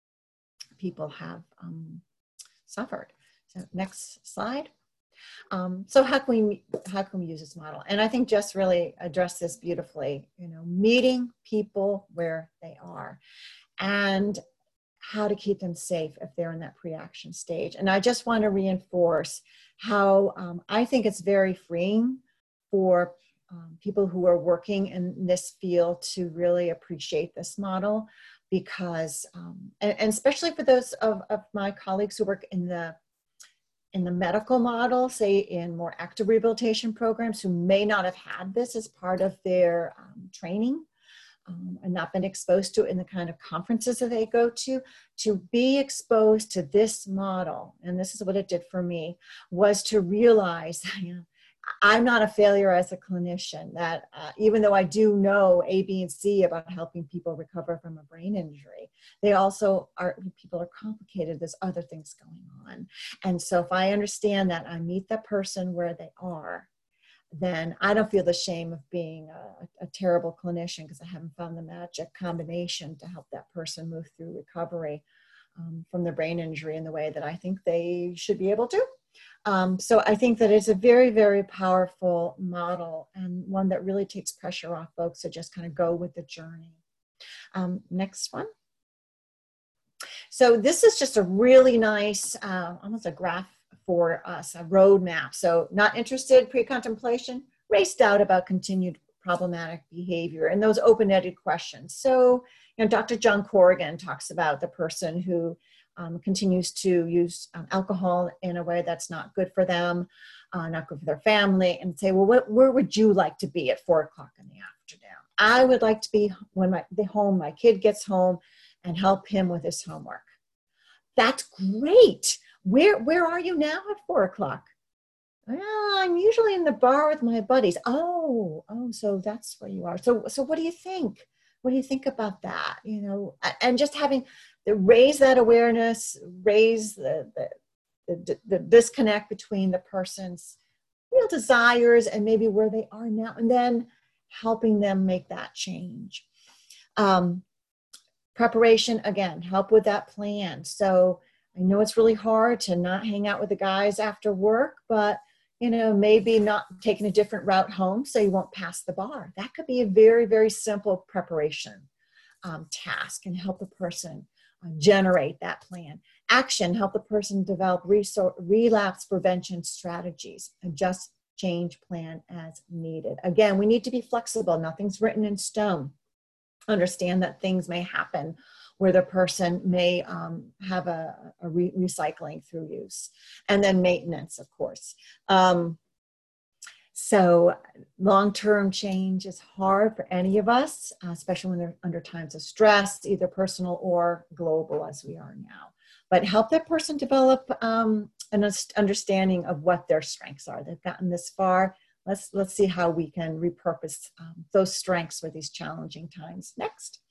people have um, suffered. So next slide. Um, so how can we how can we use this model? And I think Jess really addressed this beautifully. You know, meeting people where they are, and how to keep them safe if they're in that pre-action stage. And I just want to reinforce how um, I think it's very freeing for um, people who are working in this field to really appreciate this model, because, um, and, and especially for those of, of my colleagues who work in the in the medical model, say in more active rehabilitation programs, who may not have had this as part of their um, training, um, and not been exposed to it in the kind of conferences that they go to, to be exposed to this model, and this is what it did for me, was to realize, you know, I'm not a failure as a clinician, that uh, even though I do know A, B, and C about helping people recover from a brain injury, they also are, people are complicated. There's other things going on. And so if I understand that, I meet the person where they are, then I don't feel the shame of being a, a terrible clinician because I haven't found the magic combination to help that person move through recovery um, from their brain injury in the way that I think they should be able to. Um, so I think that it's a very, very powerful model, and one that really takes pressure off folks to just kind of go with the journey. Um, next one. So this is just a really nice, uh, almost a graph for us, a roadmap. So not interested, pre-contemplation, raced out about continued problematic behavior, and those open-ended questions. So, you know, Doctor John Corrigan talks about the person who Um, continues to use um, alcohol in a way that's not good for them, uh, not good for their family, and say, well, what, where would you like to be at four o'clock in the afternoon? I would like to be when my, the home, my kid gets home, and help him with his homework. That's great. Where, where are you now at four o'clock? Well, I'm usually in the bar with my buddies. Oh, oh, so that's where you are. So, so what do you think? What do you think about that? You know, and just having to raise that awareness, raise the, the, the, the disconnect between the person's real desires and maybe where they are now, and then helping them make that change. Um, preparation, again, help with that plan. So I know it's really hard to not hang out with the guys after work, but you know, maybe not taking a different route home so you won't pass the bar. That could be a very, very simple preparation um, task, and help the person uh, generate that plan. Action, help the person develop relapse prevention strategies, adjust change plan as needed. Again, we need to be flexible. Nothing's written in stone. Understand that things may happen where the person may um, have a, a re recycling through use. And then maintenance, of course. Um, so long-term change is hard for any of us, uh, especially when they're under times of stress, either personal or global as we are now. But help that person develop um, an understanding of what their strengths are. They've gotten this far. Let's, let's see how we can repurpose um, those strengths for these challenging times. Next.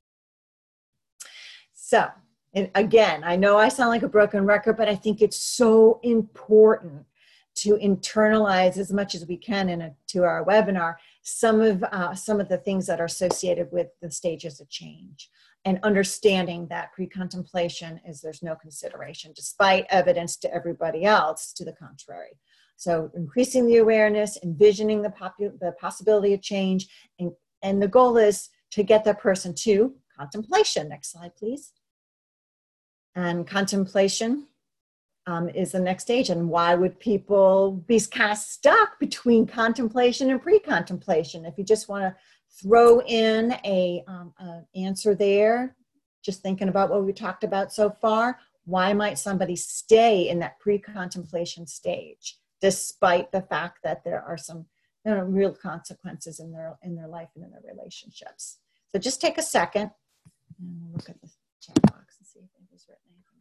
So, and again, I know I sound like a broken record, but I think it's so important to internalize as much as we can in a, to our webinar, some of, uh, some of the things that are associated with the stages of change, and understanding that pre-contemplation is there's no consideration, despite evidence to everybody else to the contrary. So increasing the awareness, envisioning the, the possibility of change, and, and the goal is to get that person to contemplation. Next slide, please. And contemplation um, is the next stage. And why would people be kind of stuck between contemplation and pre-contemplation? If you just want to throw in a, um, a answer there, just thinking about what we talked about so far, why might somebody stay in that pre-contemplation stage, despite the fact that there are some, you know, real consequences in their in their life and in their relationships? So just take a second and look at the chat box and see if anybody's written anything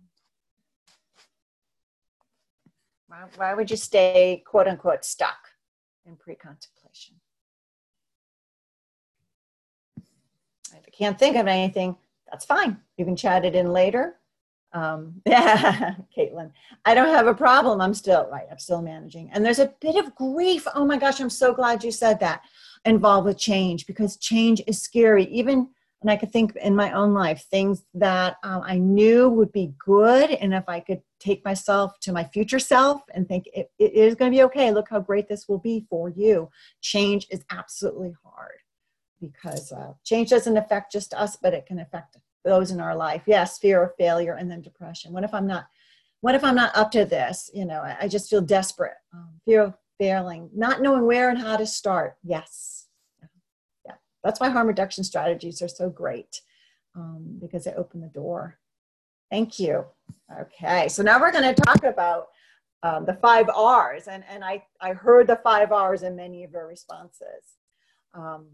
down. Why, why would you stay, quote unquote, stuck in pre-contemplation? If you can't think of anything, that's fine. You can chat it in later. Um, yeah, Caitlin, I don't have a problem. I'm still, right, I'm still managing. And there's a bit of grief. Oh my gosh, I'm so glad you said that. Involved with change, because change is scary. Even, and I could think in my own life, things that um, I knew would be good. And if I could take myself to my future self and think it, it is going to be okay, look how great this will be for you. Change is absolutely hard, because uh, change doesn't affect just us, but it can affect those in our life. Yes, fear of failure, and then depression. What if I'm not, what if I'm not up to this? You know, I, I just feel desperate. Um, fear of failing, not knowing where and how to start. Yes. Yeah. That's why harm reduction strategies are so great, um, because they open the door. Thank you. Okay. So now we're going to talk about um, the five R's. And, and I, I heard the five R's in many of your responses. Um,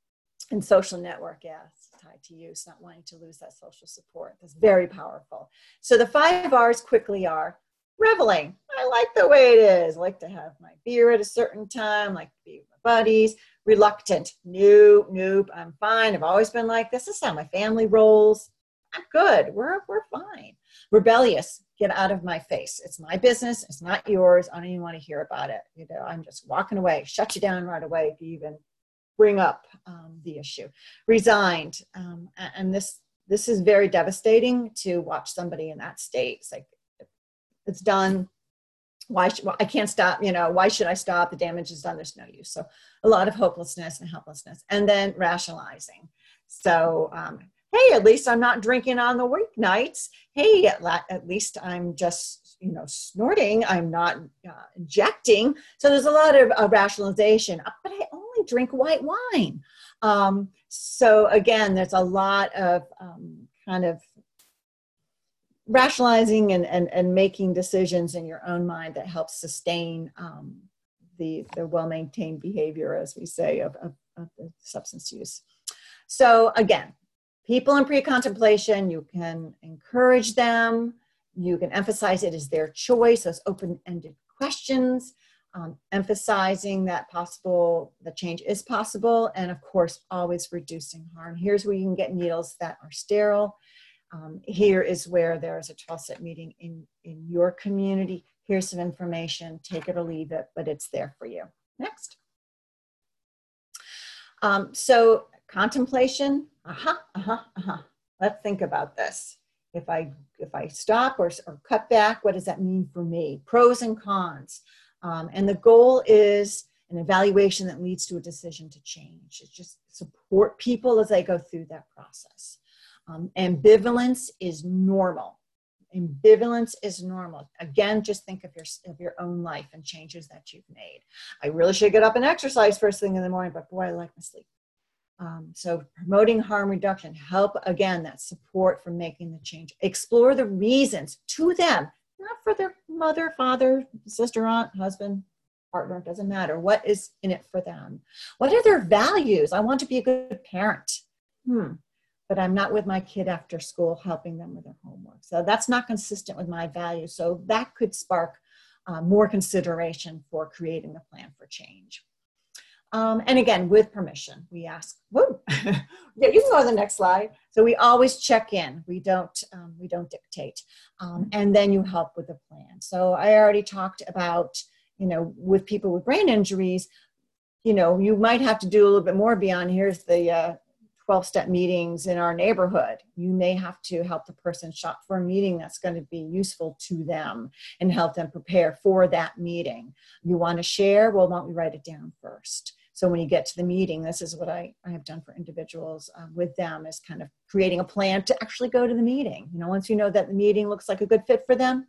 And social network, yes, tied to use, not wanting to lose that social support. That's very powerful. So the five R's quickly are reveling. I like the way it is. I like to have my beer at a certain time, like to be with my buddies. Reluctant. Nope, nope, I'm fine. I've always been like this. This is how my family rolls. I'm good. We're, we're fine. Rebellious. Get out of my face. It's my business. It's not yours. I don't even want to hear about it. You know, I'm just walking away. Shut you down right away if you even bring up um, the issue. Resigned, um, and this this is very devastating to watch somebody in that state. It's like, it's done. Why should, well, I can't stop, you know, why should I stop? The damage is done, there's no use. So a lot of hopelessness and helplessness. And then rationalizing. So, um, hey, at least I'm not drinking on the weeknights. Hey, at, la- at least I'm just, you know, snorting. I'm not uh, injecting. So there's a lot of uh, rationalization, but I only drink white wine. Um, so again, there's a lot of um, kind of rationalizing and, and, and making decisions in your own mind that helps sustain um, the, the well-maintained behavior, as we say, of, of, of the substance use. So again, people in pre-contemplation, you can encourage them. You can emphasize it as their choice, those open-ended questions, um, emphasizing that possible, the change is possible, and of course, always reducing harm. Here's where you can get needles that are sterile. Um, here is where there's a twelve-step meeting in, in your community. Here's some information, take it or leave it, but it's there for you. Next. Um, so contemplation, uh-huh, uh-huh, uh-huh. Let's think about this. If I, if I stop or, or cut back, what does that mean for me? Pros and cons. Um, and the goal is an evaluation that leads to a decision to change. It's just support people as they go through that process. Um, ambivalence is normal. Ambivalence is normal. Again, just think of your, of your own life and changes that you've made. I really should get up and exercise first thing in the morning, but boy, I like my sleep. Um, so promoting harm reduction, help, again, that support for making the change. Explore the reasons to them, not for their mother, father, sister, aunt, husband, partner, doesn't matter. What is in it for them? What are their values? I want to be a good parent. Hmm. But I'm not with my kid after school helping them with their homework. So that's not consistent with my values. So that could spark uh, more consideration for creating a plan for change. Um, and again, with permission, we ask, whoa, yeah, you can go to the next slide. So we always check in. We don't, um, we don't dictate. Um, and then you help with the plan. So I already talked about, you know, with people with brain injuries, you know, you might have to do a little bit more beyond here's the uh, twelve-step meetings in our neighborhood. You may have to help the person shop for a meeting that's going to be useful to them and help them prepare for that meeting. You want to share? Well, why don't we write it down first? So when you get to the meeting, this is what I, I have done for individuals uh, with them, is kind of creating a plan to actually go to the meeting. You know, once you know that the meeting looks like a good fit for them,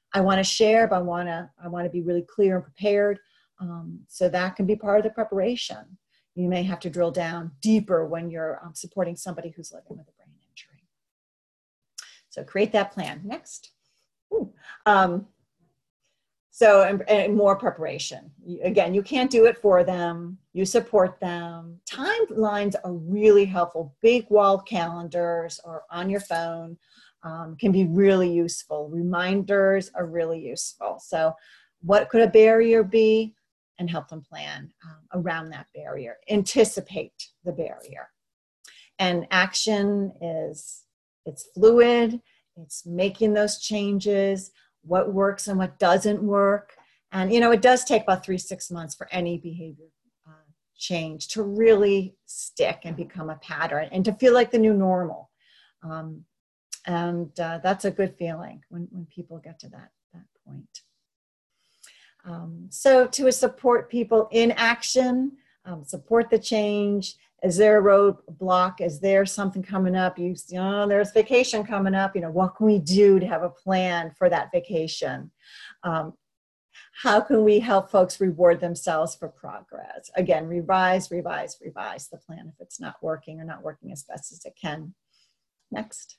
I want to share, but I want to, I want to be really clear and prepared. Um, so that can be part of the preparation. You may have to drill down deeper when you're um, supporting somebody who's living with a brain injury. So create that plan. Next. Ooh. Um, so and, and more preparation. You, again, you can't do it for them. You support them. Timelines are really helpful. Big wall calendars or on your phone um, can be really useful. Reminders are really useful. So what could a barrier be? And help them plan um, around that barrier. Anticipate the barrier. And action is, it's fluid, it's making those changes, what works and what doesn't work. And, you know, it does take about three, six months for any behavior uh, change to really stick and become a pattern and to feel like the new normal. Um, and uh, that's a good feeling when, when people get to that, that point. Um, so to support people in action, um, support the change. Is there a roadblock? Is there something coming up? You, you know, there's vacation coming up. You know, what can we do to have a plan for that vacation? Um, how can we help folks reward themselves for progress? Again, revise, revise, revise the plan if it's not working or not working as best as it can. Next.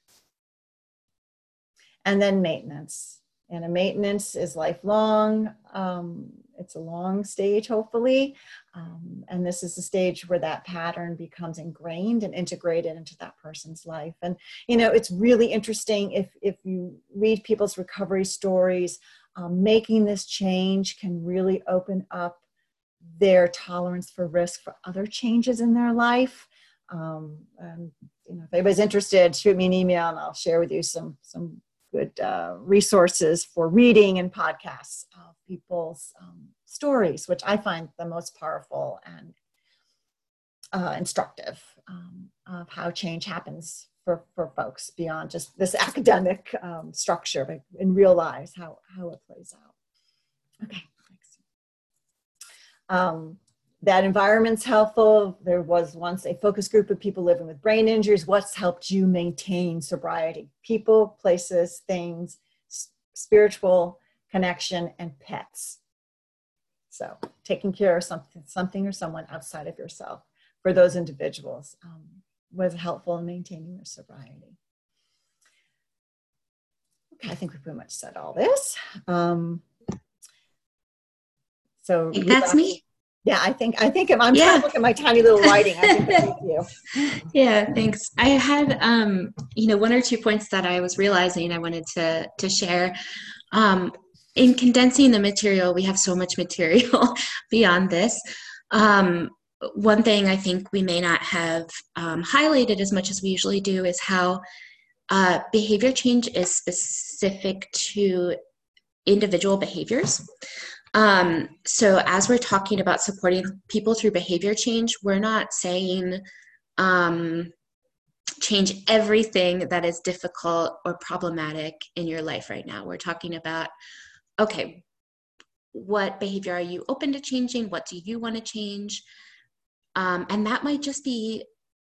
And then maintenance. And a maintenance is lifelong. Um, it's a long stage, hopefully. Um, and this is the stage where that pattern becomes ingrained and integrated into that person's life. And, you know, it's really interesting if, if you read people's recovery stories, um, making this change can really open up their tolerance for risk for other changes in their life. Um, and, you know, if anybody's interested, shoot me an email and I'll share with you some, some good uh, resources for reading and podcasts of people's um, stories, which I find the most powerful and uh, instructive um, of how change happens for, for folks beyond just this academic um, structure, but in real lives, how, how it plays out. Okay, thanks. Um, That environment's helpful. There was once a focus group of people living with brain injuries. What's helped you maintain sobriety? People, places, things, spiritual connection, and pets. So taking care of something, something or someone outside of yourself for those individuals um, was helpful in maintaining their sobriety. Okay, I think we pretty much said all this. Um, so I think that's me. Yeah, I think I think if I'm yeah. trying to look at my tiny little writing, I think that's you. Yeah, thanks. I had um, you know, one or two points that I was realizing I wanted to to share. Um, in condensing the material, we have so much material beyond this. Um, one thing I think we may not have um, highlighted as much as we usually do is how uh, behavior change is specific to individual behaviors. Um, so as we're talking about supporting people through behavior change, we're not saying um, change everything that is difficult or problematic in your life right now. We're talking about, okay, what behavior are you open to changing? What do you want to change? Um, and that might just be,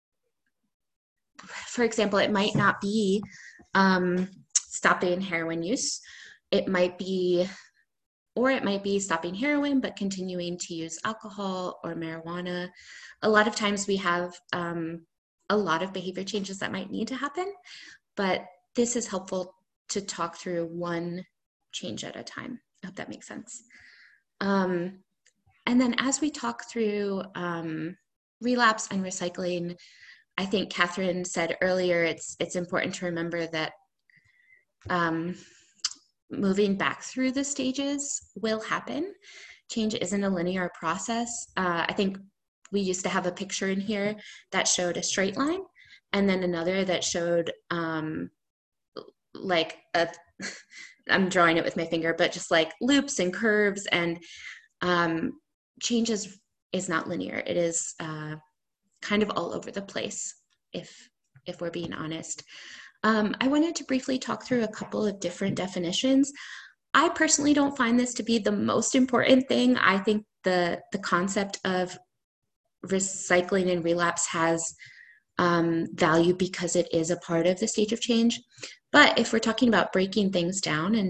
for example, it might not be um, stopping heroin use. It might be Or it might be stopping heroin, but continuing to use alcohol or marijuana. A lot of times we have um, a lot of behavior changes that might need to happen, but this is helpful to talk through one change at a time. I hope that makes sense. Um, and then as we talk through um, relapse and recycling, I think Catherine said earlier, it's, it's important to remember that um, moving back through the stages will happen. Change isn't a linear process. Uh, I think we used to have a picture in here that showed a straight line and then another that showed um, like a, I'm drawing it with my finger, but just like loops and curves, and um, change is, is not linear. It is uh, kind of all over the place, if, if we're being honest. Um, I wanted to briefly talk through a couple of different definitions. I personally don't find this to be the most important thing. I think the, the concept of recycling and relapse has um, value because it is a part of the stage of change. But if we're talking about breaking things down and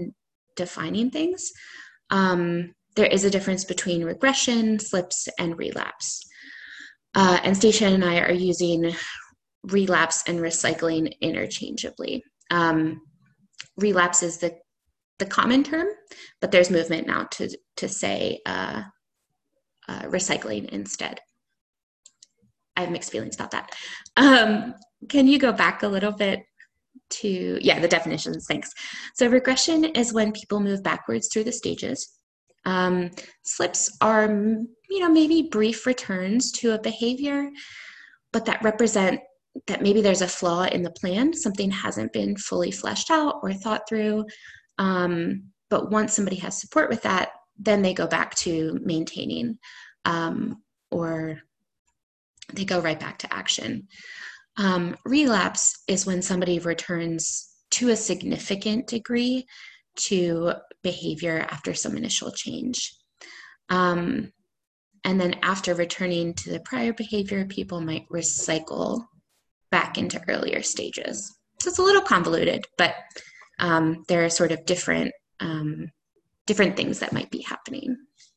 defining things. Um, there is a difference between regression, slips, and relapse. Uh, and Stacia and I are using relapse and recycling interchangeably. Um, relapse is the, the common term, but there's movement now to, to say uh, uh, recycling instead. I have mixed feelings about that. Um, can you go back a little bit to, yeah, the definitions, thanks. So regression is when people move backwards through the stages. Um, slips are, you know, maybe brief returns to a behavior, but that represent that maybe there's a flaw in the plan, something hasn't been fully fleshed out or thought through. Um, but once somebody has support with that, then they go back to maintaining, um, or they go right back to action. Um, relapse is when somebody returns to a significant degree to behavior after some initial change. Um, and then after returning to the prior behavior, people might recycle back into earlier stages. So it's a little convoluted, but um, there are sort of different, um, different things that might be happening.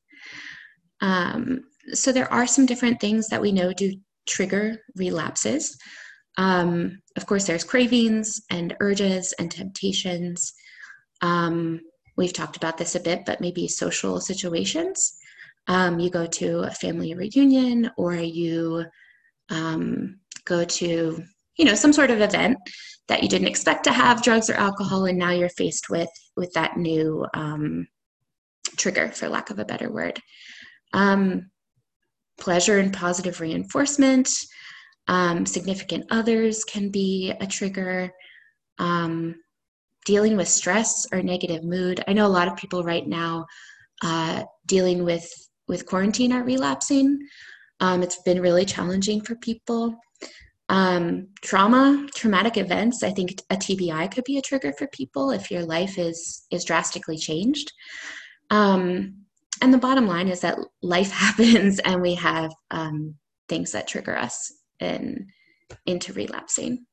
Um, so there are some different things that we know do trigger relapses. Um, of course, there's cravings and urges and temptations. Um, we've talked about this a bit, but maybe social situations. Um, you go to a family reunion, or you um, go to, you know, some sort of event that you didn't expect to have drugs or alcohol, and now you're faced with with that new um, trigger, for lack of a better word. Um, pleasure and positive reinforcement. Um, significant others can be a trigger. Um, dealing with stress or negative mood. I know a lot of people right now uh, dealing with, with quarantine are relapsing. Um, it's been really challenging for people. Um, trauma, traumatic events, I think a T B I could be a trigger for people if your life is, is drastically changed. Um, and the bottom line is that life happens, and we have um, things that trigger us in, into relapsing.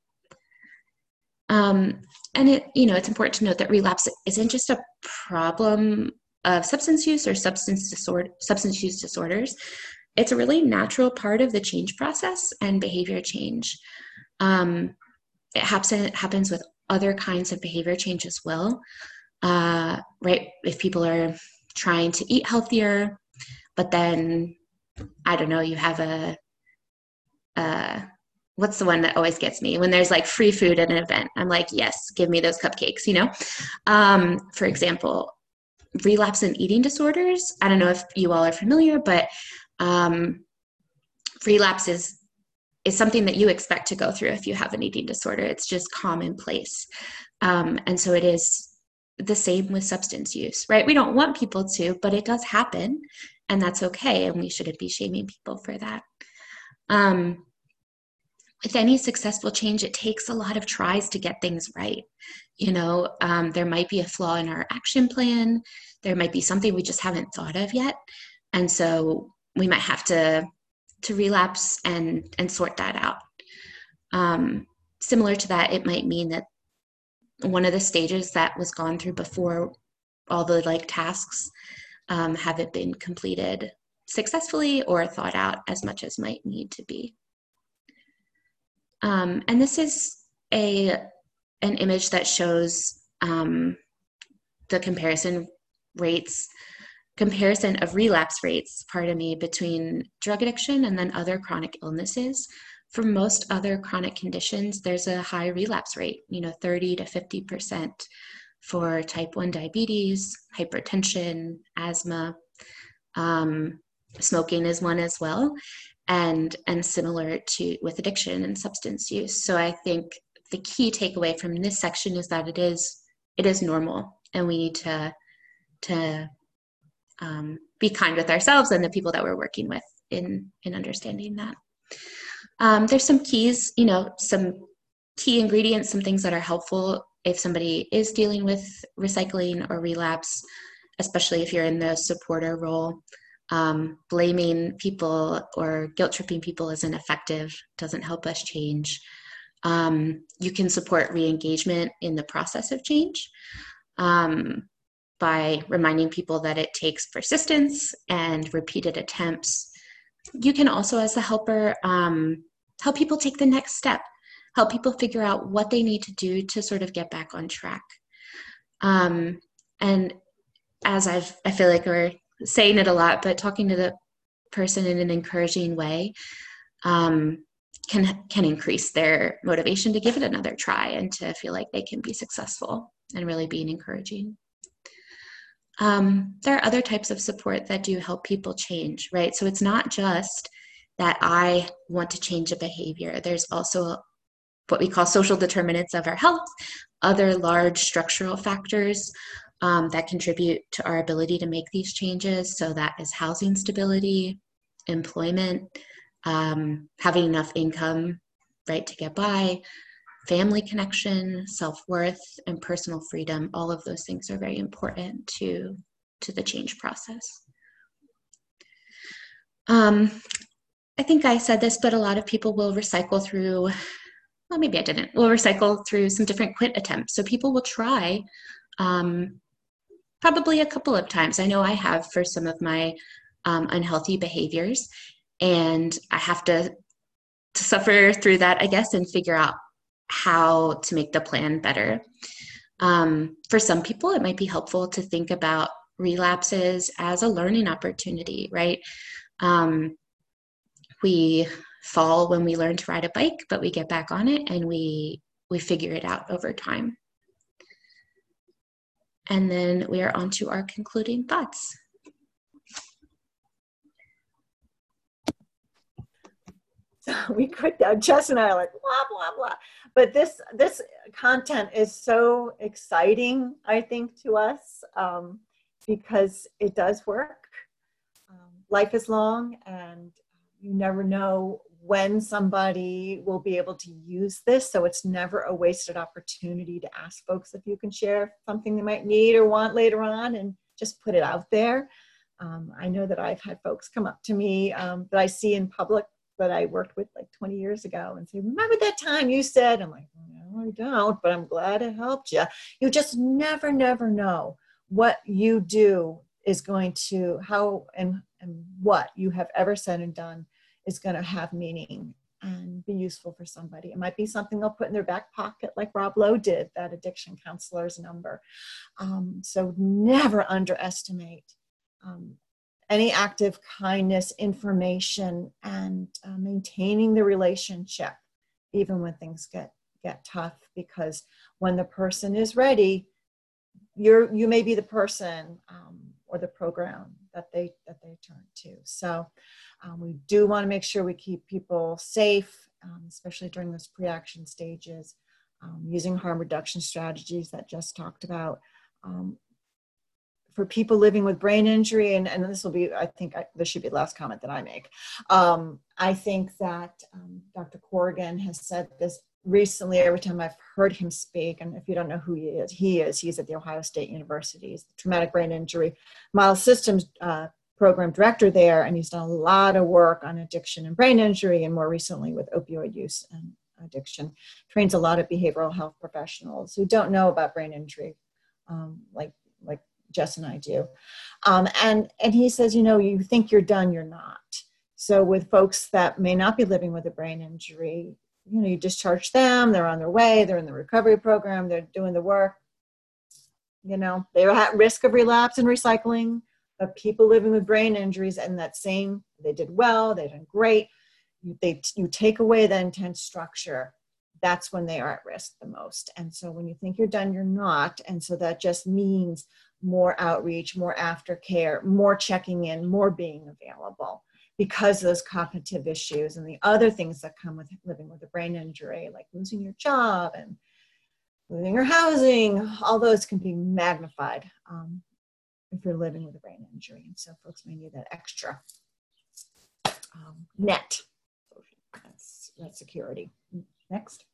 Um, and it, you know, it's important to note that relapse isn't just a problem of substance use or substance disorder, substance use disorders. It's a really natural part of the change process and behavior change. Um, it happens, it happens with other kinds of behavior change as well, uh, right? If people are trying to eat healthier, but then, I don't know, you have a, a what's the one that always gets me? When there's like free food at an event, I'm like, yes, give me those cupcakes, you know? Um, for example, relapse in eating disorders. I don't know if you all are familiar, but um, relapse is, is something that you expect to go through if you have an eating disorder. It's just commonplace. Um, and so it is the same with substance use, right? We don't want people to, but it does happen, and that's okay. And we shouldn't be shaming people for that. Um, With any successful change, it takes a lot of tries to get things right. You know, um, there might be a flaw in our action plan. There might be something we just haven't thought of yet. And so we might have to, to relapse and, and sort that out. Um, similar to that, it might mean that one of the stages that was gone through before, all the like tasks um, haven't been completed successfully or thought out as much as might need to be. Um, and this is a an image that shows um, the comparison rates, comparison of relapse rates, pardon me, between drug addiction and then other chronic illnesses. For most other chronic conditions, there's a high relapse rate, you know, thirty to fifty percent for type one diabetes, hypertension, asthma. Um, smoking is one as well. And, and similar to with addiction and substance use. So I think the key takeaway from this section is that it is it is normal, and we need to to um, be kind with ourselves and the people that we're working with in in understanding that. Um, there's some keys, you know, some key ingredients, some things that are helpful if somebody is dealing with recycling or relapse, especially if you're in the supporter role. Um, blaming people or guilt tripping people isn't effective, doesn't help us change. Um, you can support re-engagement in the process of change. Um, by reminding people that it takes persistence and repeated attempts. You can also, as the helper, um, help people take the next step, help people figure out what they need to do to sort of get back on track. Um, and as I've, I feel like we're saying it a lot, but talking to the person in an encouraging way um, can, can increase their motivation to give it another try and to feel like they can be successful and really being encouraging. Um, there are other types of support that do help people change, right? So it's not just that I want to change a behavior. There's also what we call social determinants of our health, other large structural factors um, that contribute to our ability to make these changes. So that is housing stability, employment, um, having enough income, right, to get by, family connection, self-worth, and personal freedom. All of those things are very important to, to the change process. Um, I think I said this, but a lot of people will recycle through, well, maybe I didn't, will recycle through some different quit attempts. So people will try um, probably a couple of times. I know I have for some of my um, unhealthy behaviors, and I have to, to suffer through that, I guess, and figure out how to make the plan better. Um, for some people, it might be helpful to think about relapses as a learning opportunity, right? Um, we fall when we learn to ride a bike, but we get back on it and we, we figure it out over time. And then we are on to our concluding thoughts. So we could, uh, Jess and I are like, blah, blah, blah. But this, this content is so exciting, I think, to us um, because it does work. Um, life is long and you never know when somebody will be able to use this. So it's never a wasted opportunity to ask folks if you can share something they might need or want later on and just put it out there. Um, I know that I've had folks come up to me um, that I see in public that I worked with like twenty years ago and say, remember that time you said? I'm like, no, I don't, but I'm glad it helped you. You just never, never know what you do is going to, how and, and what you have ever said and done is going to have meaning and be useful for somebody. It might be something they'll put in their back pocket like Rob Lowe did, that addiction counselor's number. Um, so never underestimate um, any act of kindness, information, and uh, maintaining the relationship, even when things get, get tough, because when the person is ready, you're, you may be the person um, or the program that they, that they turn to. So um, we do want to make sure we keep people safe, um, especially during those pre-action stages, um, using harm reduction strategies that Jess talked about. Um, For people living with brain injury, and, and this will be, I think I, this should be the last comment that I make. Um, I think that um, Doctor Corrigan has said this recently every time I've heard him speak, and if you don't know who he is, he is, he's at the Ohio State University. He's the Traumatic Brain Injury Model Systems uh, Program Director there, and he's done a lot of work on addiction and brain injury, and more recently with opioid use and addiction. Trains a lot of behavioral health professionals who don't know about brain injury, um, like, like Jess and I do. Um, and, and he says, you know, you think you're done, you're not. So with folks that may not be living with a brain injury, you know, you discharge them, they're on their way, they're in the recovery program, they're doing the work. You know, they're at risk of relapse and recycling, but people living with brain injuries and that same, they did well, they did great. You, they, you take away the intense structure, that's when they are at risk the most. And so when you think you're done, you're not. And so that just means more outreach, more aftercare, more checking in, more being available because of those cognitive issues and the other things that come with living with a brain injury, like losing your job and losing your housing. All those can be magnified um, if you're living with a brain injury. And so folks may need that extra um, net, that's, that's security. Next.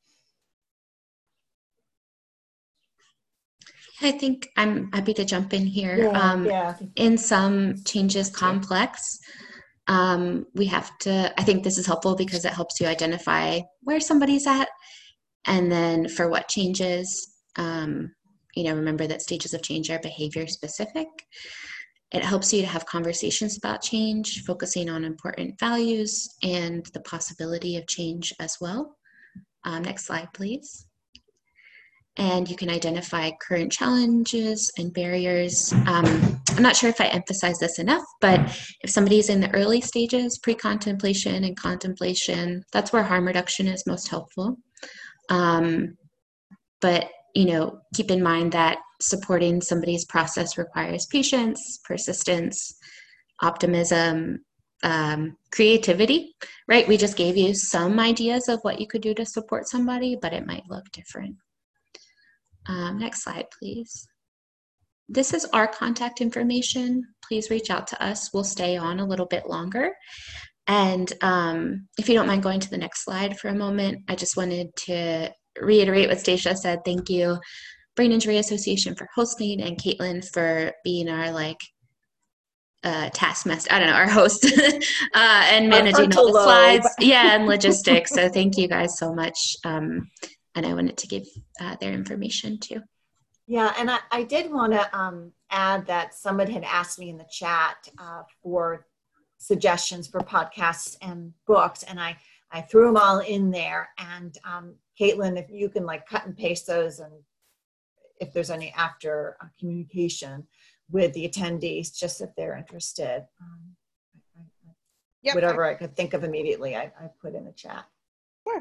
I think I'm happy to jump in here. Yeah, um, yeah. In some changes complex, um, we have to, I think this is helpful because it helps you identify where somebody's at and then for what changes, um, you know, remember that stages of change are behavior specific. It helps you to have conversations about change, focusing on important values and the possibility of change as well. Um, next slide, please. And you can identify current challenges and barriers. Um, I'm not sure if I emphasize this enough, but if somebody's in the early stages, pre-contemplation and contemplation, that's where harm reduction is most helpful. Um, but, you know, keep in mind that supporting somebody's process requires patience, persistence, optimism, um, creativity, right? We just gave you some ideas of what you could do to support somebody, but it might look different. Um, next slide, please. This is our contact information. Please reach out to us. We'll stay on a little bit longer. And um, if you don't mind going to the next slide for a moment, I just wanted to reiterate what Stacia said. Thank you, Brain Injury Association, for hosting, and Caitlin for being our like uh, taskmaster, I don't know, our host uh, and managing all the lobe. slides. Yeah, and logistics. So thank you guys so much. Um, and I wanted to give uh, their information too. Yeah, and I, I did want to um, add that someone had asked me in the chat uh, for suggestions for podcasts and books, and I, I threw them all in there. And um, Caitlin, if you can like cut and paste those, and if there's any after uh, communication with the attendees, just if they're interested. Um, I, I, yep, whatever I, I could think of immediately, I, I put in the chat. Sure.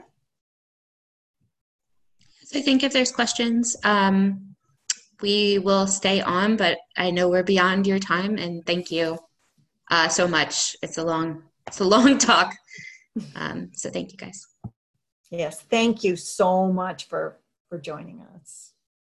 So I think if there's questions, um, we will stay on, but I know we're beyond your time, and thank you uh, so much. It's a long, it's a long talk. Um, so thank you guys. Yes, thank you so much for, for joining us.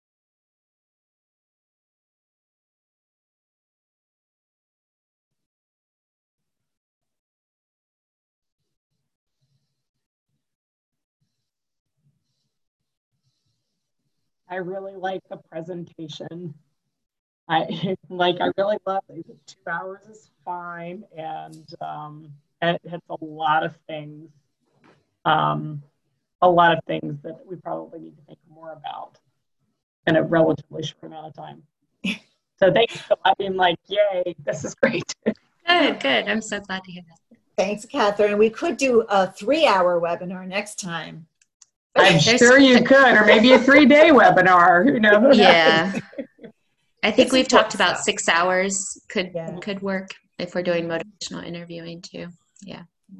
I really like the presentation. I like, I really love it. Two hours is fine. And um, it hits a lot of things, um, a lot of things that we probably need to think more about in a relatively short amount of time. So thank you. I mean, like, yay, this is great. Good, good. I'm so glad to hear that. Thanks, Catherine. We could do a three hour webinar next time. I'm sure you could, or maybe a three-day webinar. Who knows? Yeah, I think we've talked about six hours could Yeah. could work if we're doing motivational interviewing too. Yeah.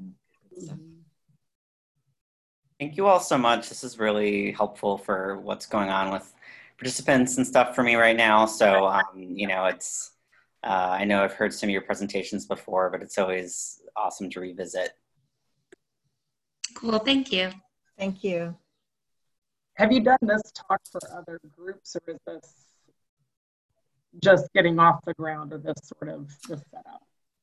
Thank you all so much. This is really helpful for what's going on with participants and stuff for me right now. So, um, you know, it's uh, I know I've heard some of your presentations before, but it's always awesome to revisit. Cool. Thank you. Thank you. Have you done this talk for other groups, or is this just getting off the ground of this sort of this setup?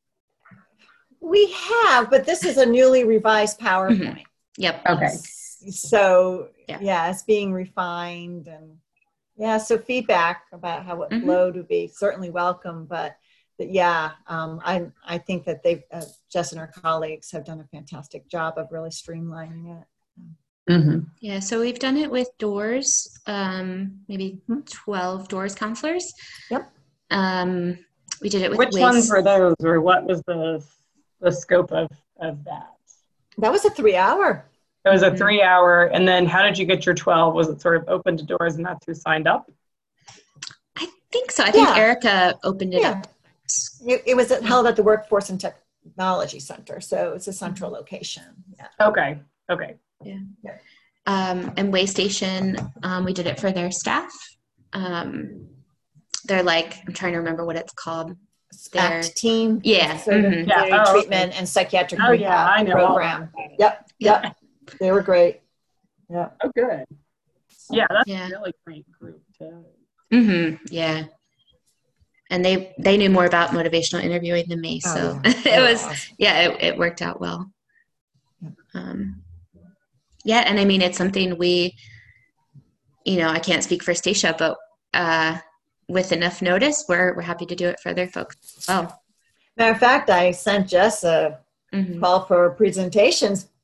We have, but this is a newly revised PowerPoint. Mm-hmm. Yep. Okay. So yeah. yeah, it's being refined, and yeah, so feedback about how it mm-hmm. flowed would be certainly welcome. But, but yeah, um, I I think that they've uh, Jess and her colleagues have done a fantastic job of really streamlining it. Mm-hmm. Yeah, so we've done it with doors, um, maybe twelve doors counselors. Yep. Um, we did it with Which waste. ones were those, or what was the the scope of, of that? That was a three hour. It was a Mm-hmm. three hour, and then how did you get your twelve? Was it sort of open to doors and that's who signed up? I think so. I think Yeah. Erica opened it Yeah. up. It, it was held at the Workforce and Technology Center, so it's a central location. Yeah. Okay, okay. Yeah. Um, and Waystation, um, we did it for their staff. Um, they're like, I'm trying to remember what it's called. Their, ACT team. yeah. So the mhm. Yeah. community Oh, treatment okay. and psychiatric Oh, rehab yeah, I know all program. about that. Yep. Yep. They were great. Yeah. Oh, good. Yeah, that's Yeah. a really great group too. Mm-hmm. Yeah. And they, they knew more about motivational interviewing than me. Oh, So yeah. it They were was, awesome. yeah, it, it worked out well. Yeah. Um, yeah. And I mean, it's something we, you know, I can't speak for Stacia, but uh, with enough notice, we're, we're happy to do it for other folks as well. Matter of fact, I sent Jess a Mm-hmm. call for presentations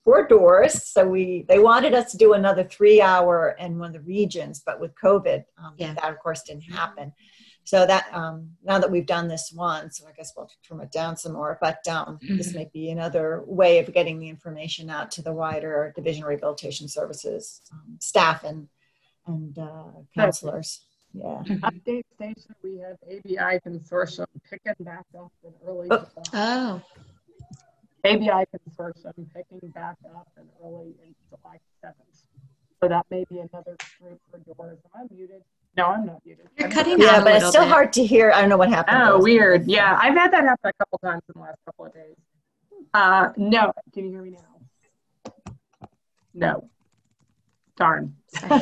four doors. So we, they wanted us to do another three hour in one of the regions, but with COVID, um, Yeah. that of course didn't happen. So that, um, now that we've done this one, so I guess we'll trim it down some more, but um, this may be another way of getting the information out to the wider Division of Rehabilitation Services um, staff and, and uh, counselors. Yeah. Update station, we have A B I Consortium picking back up in early Oh. July. Oh, A B I Consortium picking back up in early in July seventh. So that may be another group for doors. Am I muted? No, I'm not muted. You're I'm cutting muted. out Yeah, a but it's little still bit. hard to hear. I don't know what happened. Oh, there. weird. Yeah, I've had that happen a couple times in the last couple of days. Uh, no, can you hear me now? No. Darn. Sorry.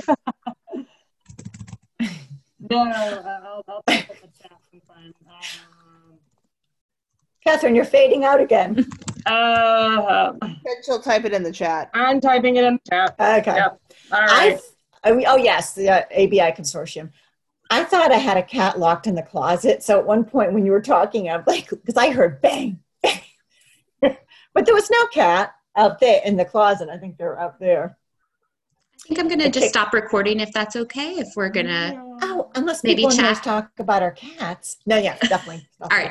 No, uh, I'll, I'll type in the chat sometime. Um, Catherine, you're fading out again. uh, She'll type it in the chat. I'm typing it in the chat. Okay. Yep. All right. I, I, oh, yes, the uh, A B I Consortium. I thought I had a cat locked in the closet. So at one point when you were talking, I'm like, because I heard bang, bang. But there was no cat out there in the closet. I think they're out there. I think I'm gonna Okay. just stop recording if that's okay. If we're gonna, Oh, unless Maybe people want to chat. talk about our cats. No, yeah, definitely. all right.